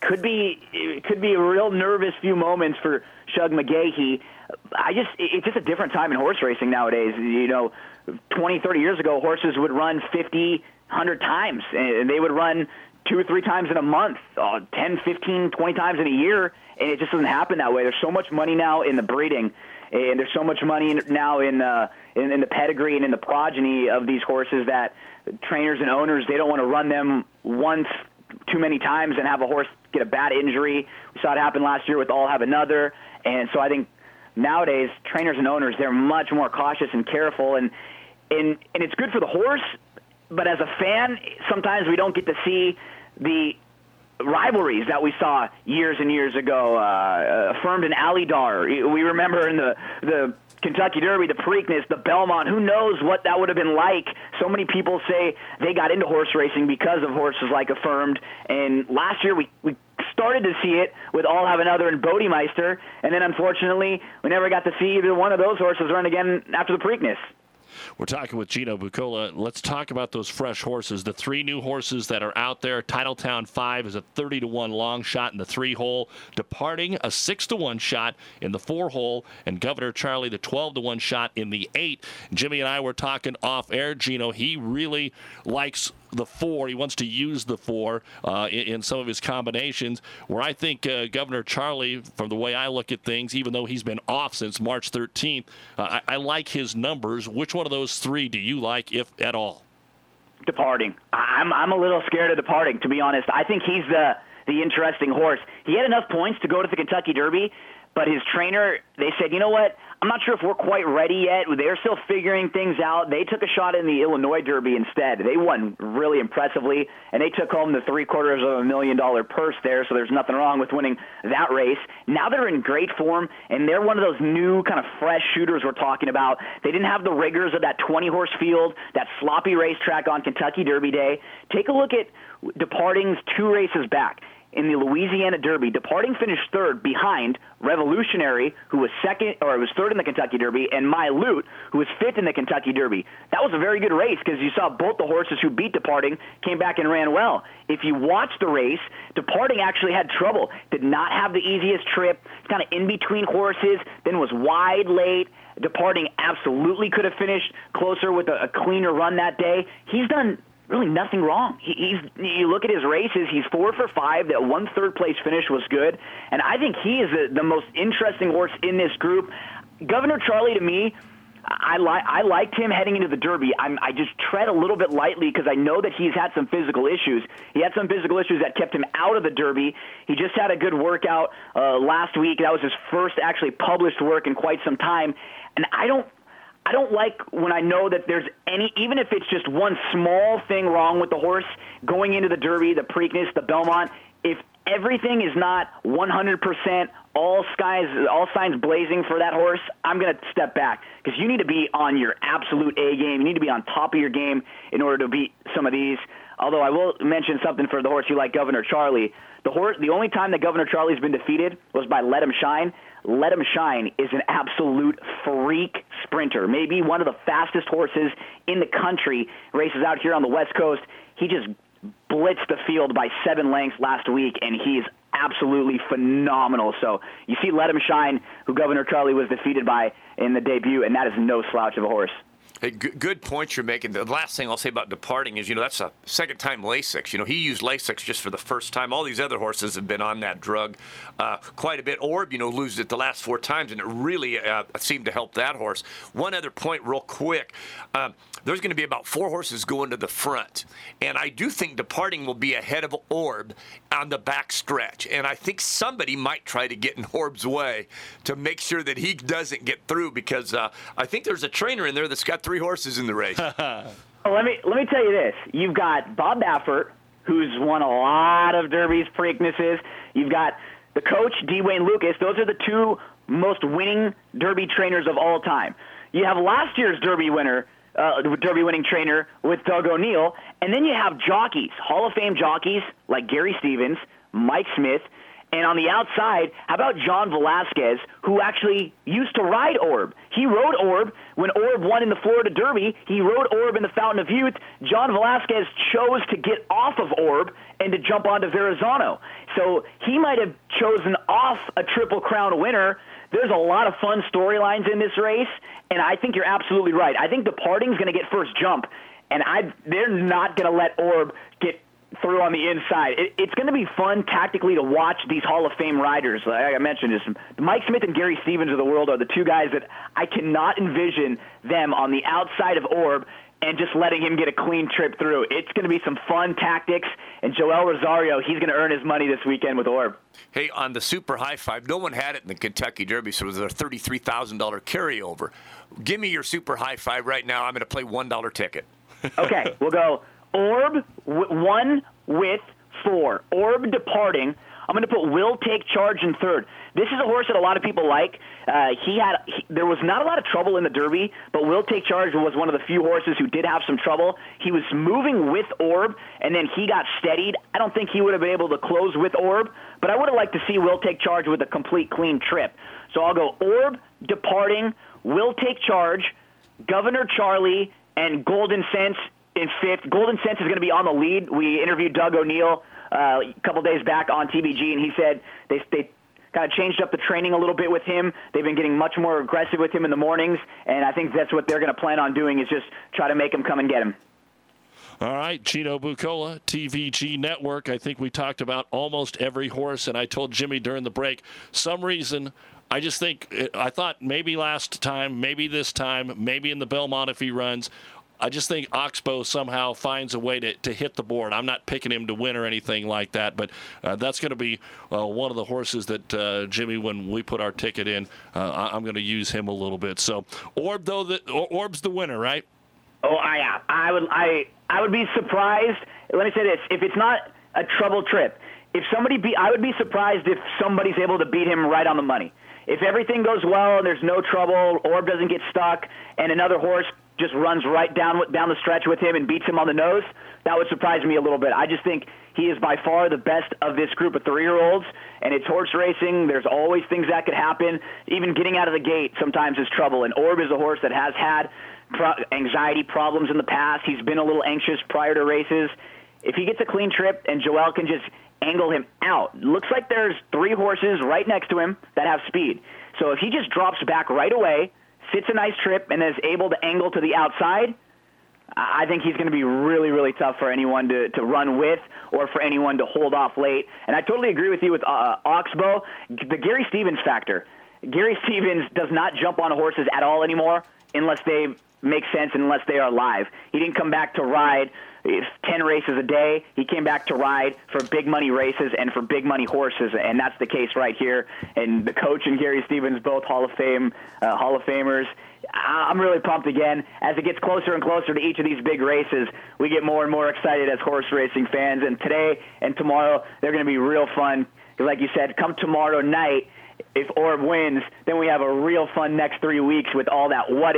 it could be a real nervous few moments for Shug McGaughey. It's just a different time in horse racing nowadays. 20, 30 years ago, horses would run 50, 100 times, and they would run 2 or 3 times in a month, 10, 15, 20 times in a year, and it just doesn't happen that way. There's so much money now in the breeding, and there's so much money now in the pedigree and in the progeny of these horses that trainers and owners, they don't want to run them once too many times and have a horse get a bad injury. We saw it happen last year with All Have Another, and so I think nowadays trainers and owners, they're much more cautious and careful, and it's good for the horse, but as a fan, sometimes we don't get to see the rivalries that we saw years and years ago. Affirmed and Alydar. We remember in the Kentucky Derby, the Preakness, the Belmont. Who knows what that would have been like? So many people say they got into horse racing because of horses like Affirmed. And last year we started to see it with All Have Another and Bodemeister. And then unfortunately, we never got to see either one of those horses run again after the Preakness. We're talking with Gino Buccola. Let's talk about those fresh horses. The 3 new horses that are out there. Titletown 5 is a 30-1 long shot in the 3-hole. Departing, a 6-1 shot in the 4-hole. And Governor Charlie, the 12-1 shot in the 8. Jimmy and I were talking off air. Gino, he really likes the 4. He wants to use the 4 in some of his combinations, where I think Governor Charlie, from the way I look at things, even though he's been off since March 13th, I like his numbers. Which one of those 3 do you like, if at all? Departing. I'm a little scared of Departing, to be honest. I think he's the interesting horse. He had enough points to go to the Kentucky Derby, but his trainer, they said, you know what, I'm not sure if we're quite ready yet. They're still figuring things out. They took a shot in the Illinois Derby instead. They won really impressively, and they took home the $750,000 purse there, so there's nothing wrong with winning that race. Now they're in great form, and they're one of those new kind of fresh shooters we're talking about. They didn't have the rigors of that 20-horse field, that sloppy racetrack on Kentucky Derby Day. Take a look at Departing's 2 races back. in the Louisiana Derby. Departing finished third behind Revolutionary, who was third in the Kentucky Derby, and My Loot, who was fifth in the Kentucky Derby. That was a very good race because you saw both the horses who beat Departing came back and ran well. If you watch the race, Departing actually had trouble. Did not have the easiest trip. Kind of in between horses, then was wide late. Departing absolutely could have finished closer with a cleaner run that day. He's done really nothing wrong. You look at his races, he's 4 for 5. That 1 third-place finish was good. And I think he is the most interesting horse in this group. Governor Charlie, to me, I liked him heading into the Derby. I just tread a little bit lightly because I know that he's had some physical issues. He had some physical issues that kept him out of the Derby. He just had a good workout last week. That was his first actually published work in quite some time. And I don't like when I know that there's even if it's just one small thing wrong with the horse going into the Derby, the Preakness, the Belmont, if everything is not 100%, all signs blazing for that horse, I'm going to step back because you need to be on your absolute A game. You need to be on top of your game in order to beat some of these. Although I will mention something for the horse you like, Governor Charlie. The only time that Governor Charlie's been defeated was by Let Him Shine. Let Him Shine is an absolute freak sprinter, maybe one of the fastest horses in the country. Races out here on the West Coast. He just blitzed the field by 7 lengths last week, and he's absolutely phenomenal. So you see Let Him Shine, who Governor Charlie was defeated by in the debut, and that is no slouch of a horse. Hey, good points you're making. The last thing I'll say about Departing is, that's a second-time Lasix. He used Lasix just for the first time. All these other horses have been on that drug quite a bit. Orb, loses it the last 4 times, and it really seemed to help that horse. One other point real quick. There's going to be about 4 horses going to the front, and I do think Departing will be ahead of Orb on the back stretch, and I think somebody might try to get in Orb's way to make sure that he doesn't get through because I think there's a trainer in there that's got 3 horses in the race. Well, let me tell you this. You've got Bob Baffert, who's won a lot of Derbies, Preaknesses. You've got the coach, D. Wayne Lucas. Those are the 2 most winning Derby trainers of all time. You have last year's Derby winning trainer with Doug O'Neill, and then you have jockeys, Hall of Fame jockeys like Gary Stevens, Mike Smith, and on the outside, how about John Velasquez, who actually used to ride Orb? He rode Orb when Orb won in the Florida Derby. He rode Orb in the Fountain of Youth. John Velasquez chose to get off of Orb and to jump onto Verrazano. So he might have chosen off a Triple Crown winner. There's a lot of fun storylines in this race, and I think you're absolutely right. I think Departing's going to get first jump, and they're not going to let Orb get through on the inside. It's going to be fun tactically to watch these Hall of Fame riders. Like I mentioned, Mike Smith and Gary Stevens of the world are the 2 guys that I cannot envision them on the outside of Orb and just letting him get a clean trip through. It's going to be some fun tactics, and Joel Rosario, he's going to earn his money this weekend with Orb. Hey, on the Super High Five, no one had it in the Kentucky Derby, so it was a $33,000 carryover. Give me your Super High Five right now. I'm going to play $1 ticket. Okay, we'll go Orb 1 with 4. Orb Departing. I'm going to put Will Take Charge in third. This is a horse that a lot of people like. There was not a lot of trouble in the Derby, but Will Take Charge was one of the few horses who did have some trouble. He was moving with Orb, and then he got steadied. I don't think he would have been able to close with Orb, but I would have liked to see Will Take Charge with a complete clean trip. So I'll go Orb, Departing, Will Take Charge, Governor Charlie, and Golden Sense in fifth. Golden Sense is going to be on the lead. We interviewed Doug O'Neill a couple days back on TBG, and he said they kind of changed up the training a little bit with him. They've been getting much more aggressive with him in the mornings, and I think that's what they're going to plan on doing is just try to make him come and get him. All right, Chino Buccola, TVG Network. I think we talked about almost every horse, and I told Jimmy during the break, some reason I thought maybe last time, maybe this time, maybe in the Belmont if he runs, I just think Oxbow somehow finds a way to hit the board. I'm not picking him to win or anything like that, but that's going to be one of the horses that, Jimmy, when we put our ticket in, I'm going to use him a little bit. So Orb, though, Orb's the winner, right? Oh, yeah. I would be surprised. Let me say this. If it's not a trouble trip, I would be surprised if somebody's able to beat him right on the money. If everything goes well and there's no trouble, Orb doesn't get stuck, and another horse just runs right down the stretch with him and beats him on the nose, that would surprise me a little bit. I just think He is by far the best of this group of 3-year-olds, and it's horse racing. There's always things that could happen. Even getting out of the gate sometimes is trouble, and Orb is a horse that has had anxiety problems in the past. He's been a little anxious prior to races. If he gets a clean trip and Joel can just angle him out, looks like there's 3 horses right next to him that have speed. So if he just drops back right away, sits a nice trip, and is able to angle to the outside, I think he's going to be really, really tough for anyone to run with or for anyone to hold off late. And I totally agree with you with Oxbow. The Gary Stevens factor. Gary Stevens does not jump on horses at all anymore unless they make sense and unless they are live. He didn't come back to ride 10 races a day. He came back to ride for big money races and for big money horses, and that's the case right here. And the coach and Gary Stevens, both Hall of Famers. I'm really pumped again. As it gets closer and closer to each of these big races, we get more and more excited as horse racing fans. And today and tomorrow, they're going to be real fun. Like you said, come tomorrow night, if Orb wins, then we have a real fun next 3 weeks with all that what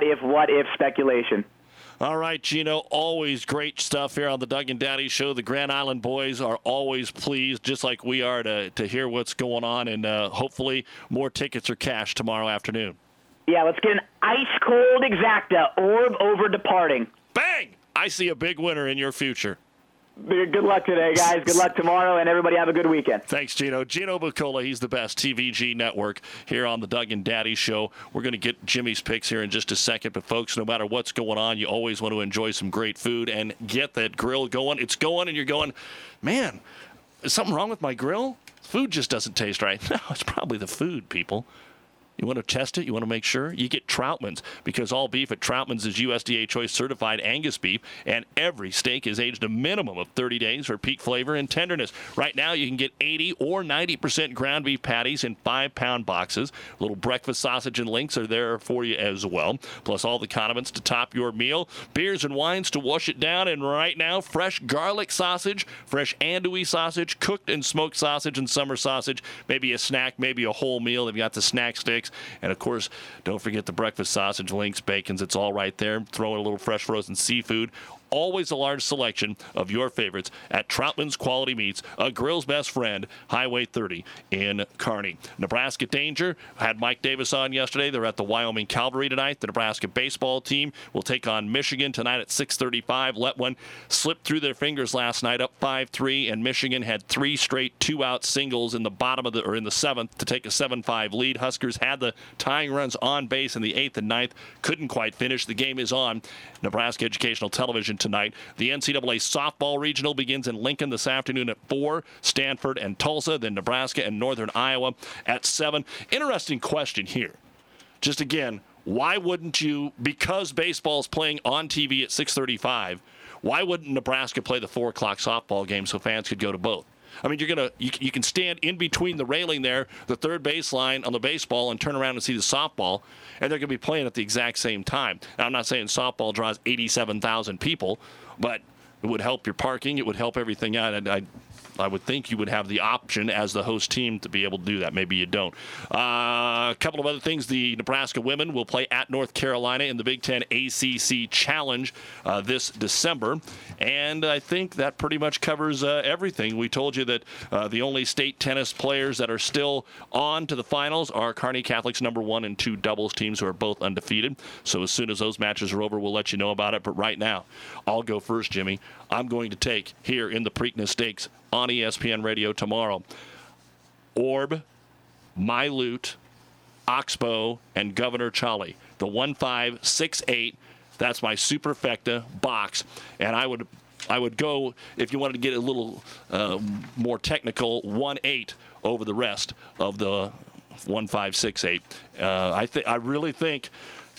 if speculation. All right, Gino, always great stuff here on the Doug and Daddy Show. The Grand Island boys are always pleased, just like we are, to hear what's going on, and hopefully more tickets are cashed tomorrow afternoon. Yeah, let's get an ice-cold exacta, Orb over Departing. Bang! I see a big winner in your future. Good luck today, guys. Good luck tomorrow, and everybody have a good weekend. Thanks, Gino. Gino Bacola, he's the best. TVG Network here on the Doug and Daddy Show. We're going to get Jimmy's picks here in just a second, but folks, no matter what's going on, you always want to enjoy some great food and get that grill going. It's going, and you're going, man, is something wrong with my grill? Food just doesn't taste right. No, it's probably the food, people. You want to test it? You want to make sure? You get Troutman's, because all beef at Troutman's is USDA Choice Certified Angus beef, and every steak is aged a minimum of 30 days for peak flavor and tenderness. Right now, you can get 80 or 90% ground beef patties in 5-pound boxes. Little breakfast sausage and links are there for you as well, plus all the condiments to top your meal, beers and wines to wash it down, and right now, fresh garlic sausage, fresh andouille sausage, cooked and smoked sausage and summer sausage, maybe a snack, maybe a whole meal. They've got the snack sticks. And, of course, don't forget the breakfast sausage, links, bacons. It's all right there. Throw in a little fresh frozen seafood. Always a large selection of your favorites at Troutman's Quality Meats, a grill's best friend, Highway 30 in Kearney. Nebraska Danger had Mike Davis on yesterday. They're at the Wyoming Cavalry tonight. The Nebraska baseball team will take on Michigan tonight at 6:35. Let one slip through their fingers last night, up 5-3, and Michigan had 3 straight 2-out singles in the bottom of in the 7th to take a 7-5 lead. Huskers had the tying runs on base in the 8th and 9th, couldn't quite finish. The game is on Nebraska Educational Television tonight. The NCAA softball regional begins in Lincoln this afternoon at 4, Stanford and Tulsa, then Nebraska and Northern Iowa at 7. Interesting question here. Just again, why wouldn't you, because baseball's playing on TV at 6:35, why wouldn't Nebraska play the 4 o'clock softball game so fans could go to both? I mean, you can stand in between the railing there, the third baseline on the baseball, and turn around and see the softball, and they're going to be playing at the exact same time. Now, I'm not saying softball draws 87,000 people, but it would help your parking. It would help everything out. And I would think you would have the option as the host team to be able to do that. Maybe you don't. A couple of other things. The Nebraska women will play at North Carolina in the Big Ten ACC Challenge this December. And I think that pretty much covers everything. We told you that the only state tennis players that are still on to the finals are Kearney Catholic's number 1 and 2 doubles teams, who are both undefeated. So as soon as those matches are over, we'll let you know about it. But right now, I'll go first, Jimmy. I'm going to take here in the Preakness Stakes on ESPN Radio tomorrow, Orb, Mylute, Oxbow, and Governor Charlie. The 1-5-6-8. That's my superfecta box, and I would go, if you wanted to get a little more technical, 1-8 over the rest of the 1-5-6-8. I really think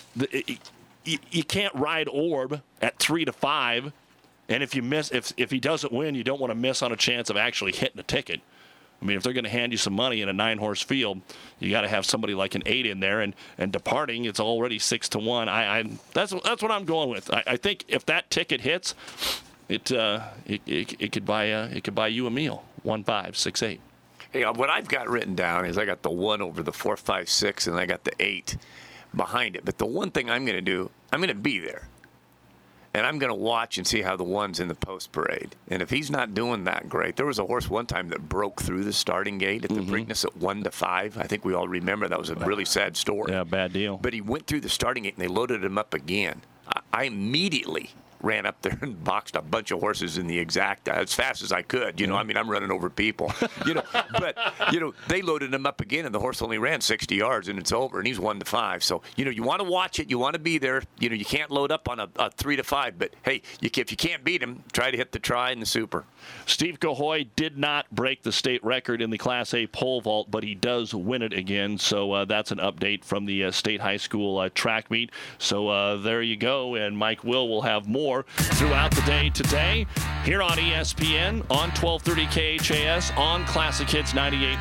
you can't ride Orb at 3-5. And if you miss, if he doesn't win, you don't want to miss on a chance of actually hitting a ticket. I mean, if they're going to hand you some money in a 9-horse field, you got to have somebody like an 8 in there. And Departing, it's already 6-1. That's what I'm going with. I think if that ticket hits, it could buy you a meal. 1-5-6-8. Hey, what I've got written down is I got the 1 over the 4, 5, 6, and I got the 8 behind it. But the one thing I'm going to do, I'm going to be there. and I'm going to watch and see how the one's in the post parade. And if he's not doing that great, there was a horse one time that broke through the starting gate at the Preakness at 1-5. I think we all remember that was a really sad story. Yeah, bad deal. But he went through the starting gate and they loaded him up again. I immediately ran up there and boxed a bunch of horses in the exact as fast as I could. I mean, I'm running over people. But they loaded him up again, and the horse only ran 60 yards, and it's over, and he's 1-5. So you want to watch it, you want to be there. You can't load up on a 3-5, but hey, if you can't beat him, try to hit the try in the Super. Steve Cahoy did not break the state record in the Class A pole vault, but he does win it again. So that's an update from the state high school track meet. So there you go, and Mike will have more throughout the day today here on ESPN, on 1230 KHAS, on Classic Hits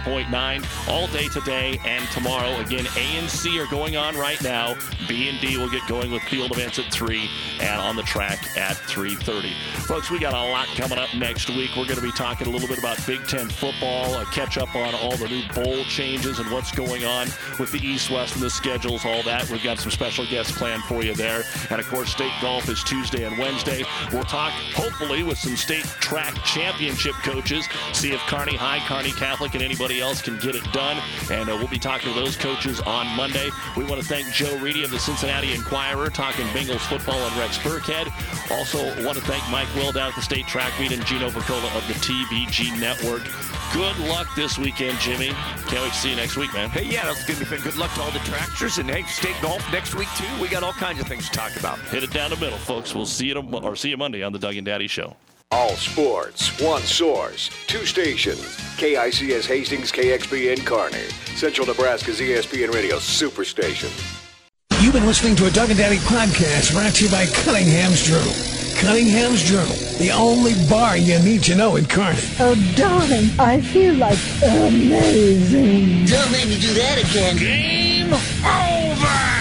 98.9, all day today and tomorrow. Again, A and C are going on right now. B and D will get going with field events at 3 and on the track at 3:30. Folks, we got a lot coming up next week. We're going to be talking a little bit about Big Ten football, catch up on all the new bowl changes and what's going on with the East-West and the schedules, all that. We've got some special guests planned for you there. And, of course, state golf is Tuesday and Wednesday. We'll talk, hopefully, with some state track championship coaches, see if Kearney High, Kearney Catholic, and anybody else can get it done. And we'll be talking to those coaches on Monday. We want to thank Joe Reedy of the Cincinnati Enquirer, talking Bengals football, and Rex Burkhead. Also want to thank Mike Will down at the state track meet and Gino Vacola of the TVG Network. Good luck this weekend, Jimmy. Can't wait to see you next week, man. Hey, yeah, that's going to be good luck to all the tracksters. And, hey, state golf next week, too. We got all kinds of things to talk about. Hit it down the middle, folks. We'll see you Monday on the Doug and Daddy Show. All sports, one source, two stations. KICS Hastings, KXPN Kearney. Central Nebraska's ESPN Radio Superstation. You've been listening to a Doug and Daddy podcast brought to you by Cunningham's Journal. Cunningham's Journal, the only bar you need to know in Kearney. Oh, darling, I feel like amazing. Don't make me do that again. Game over!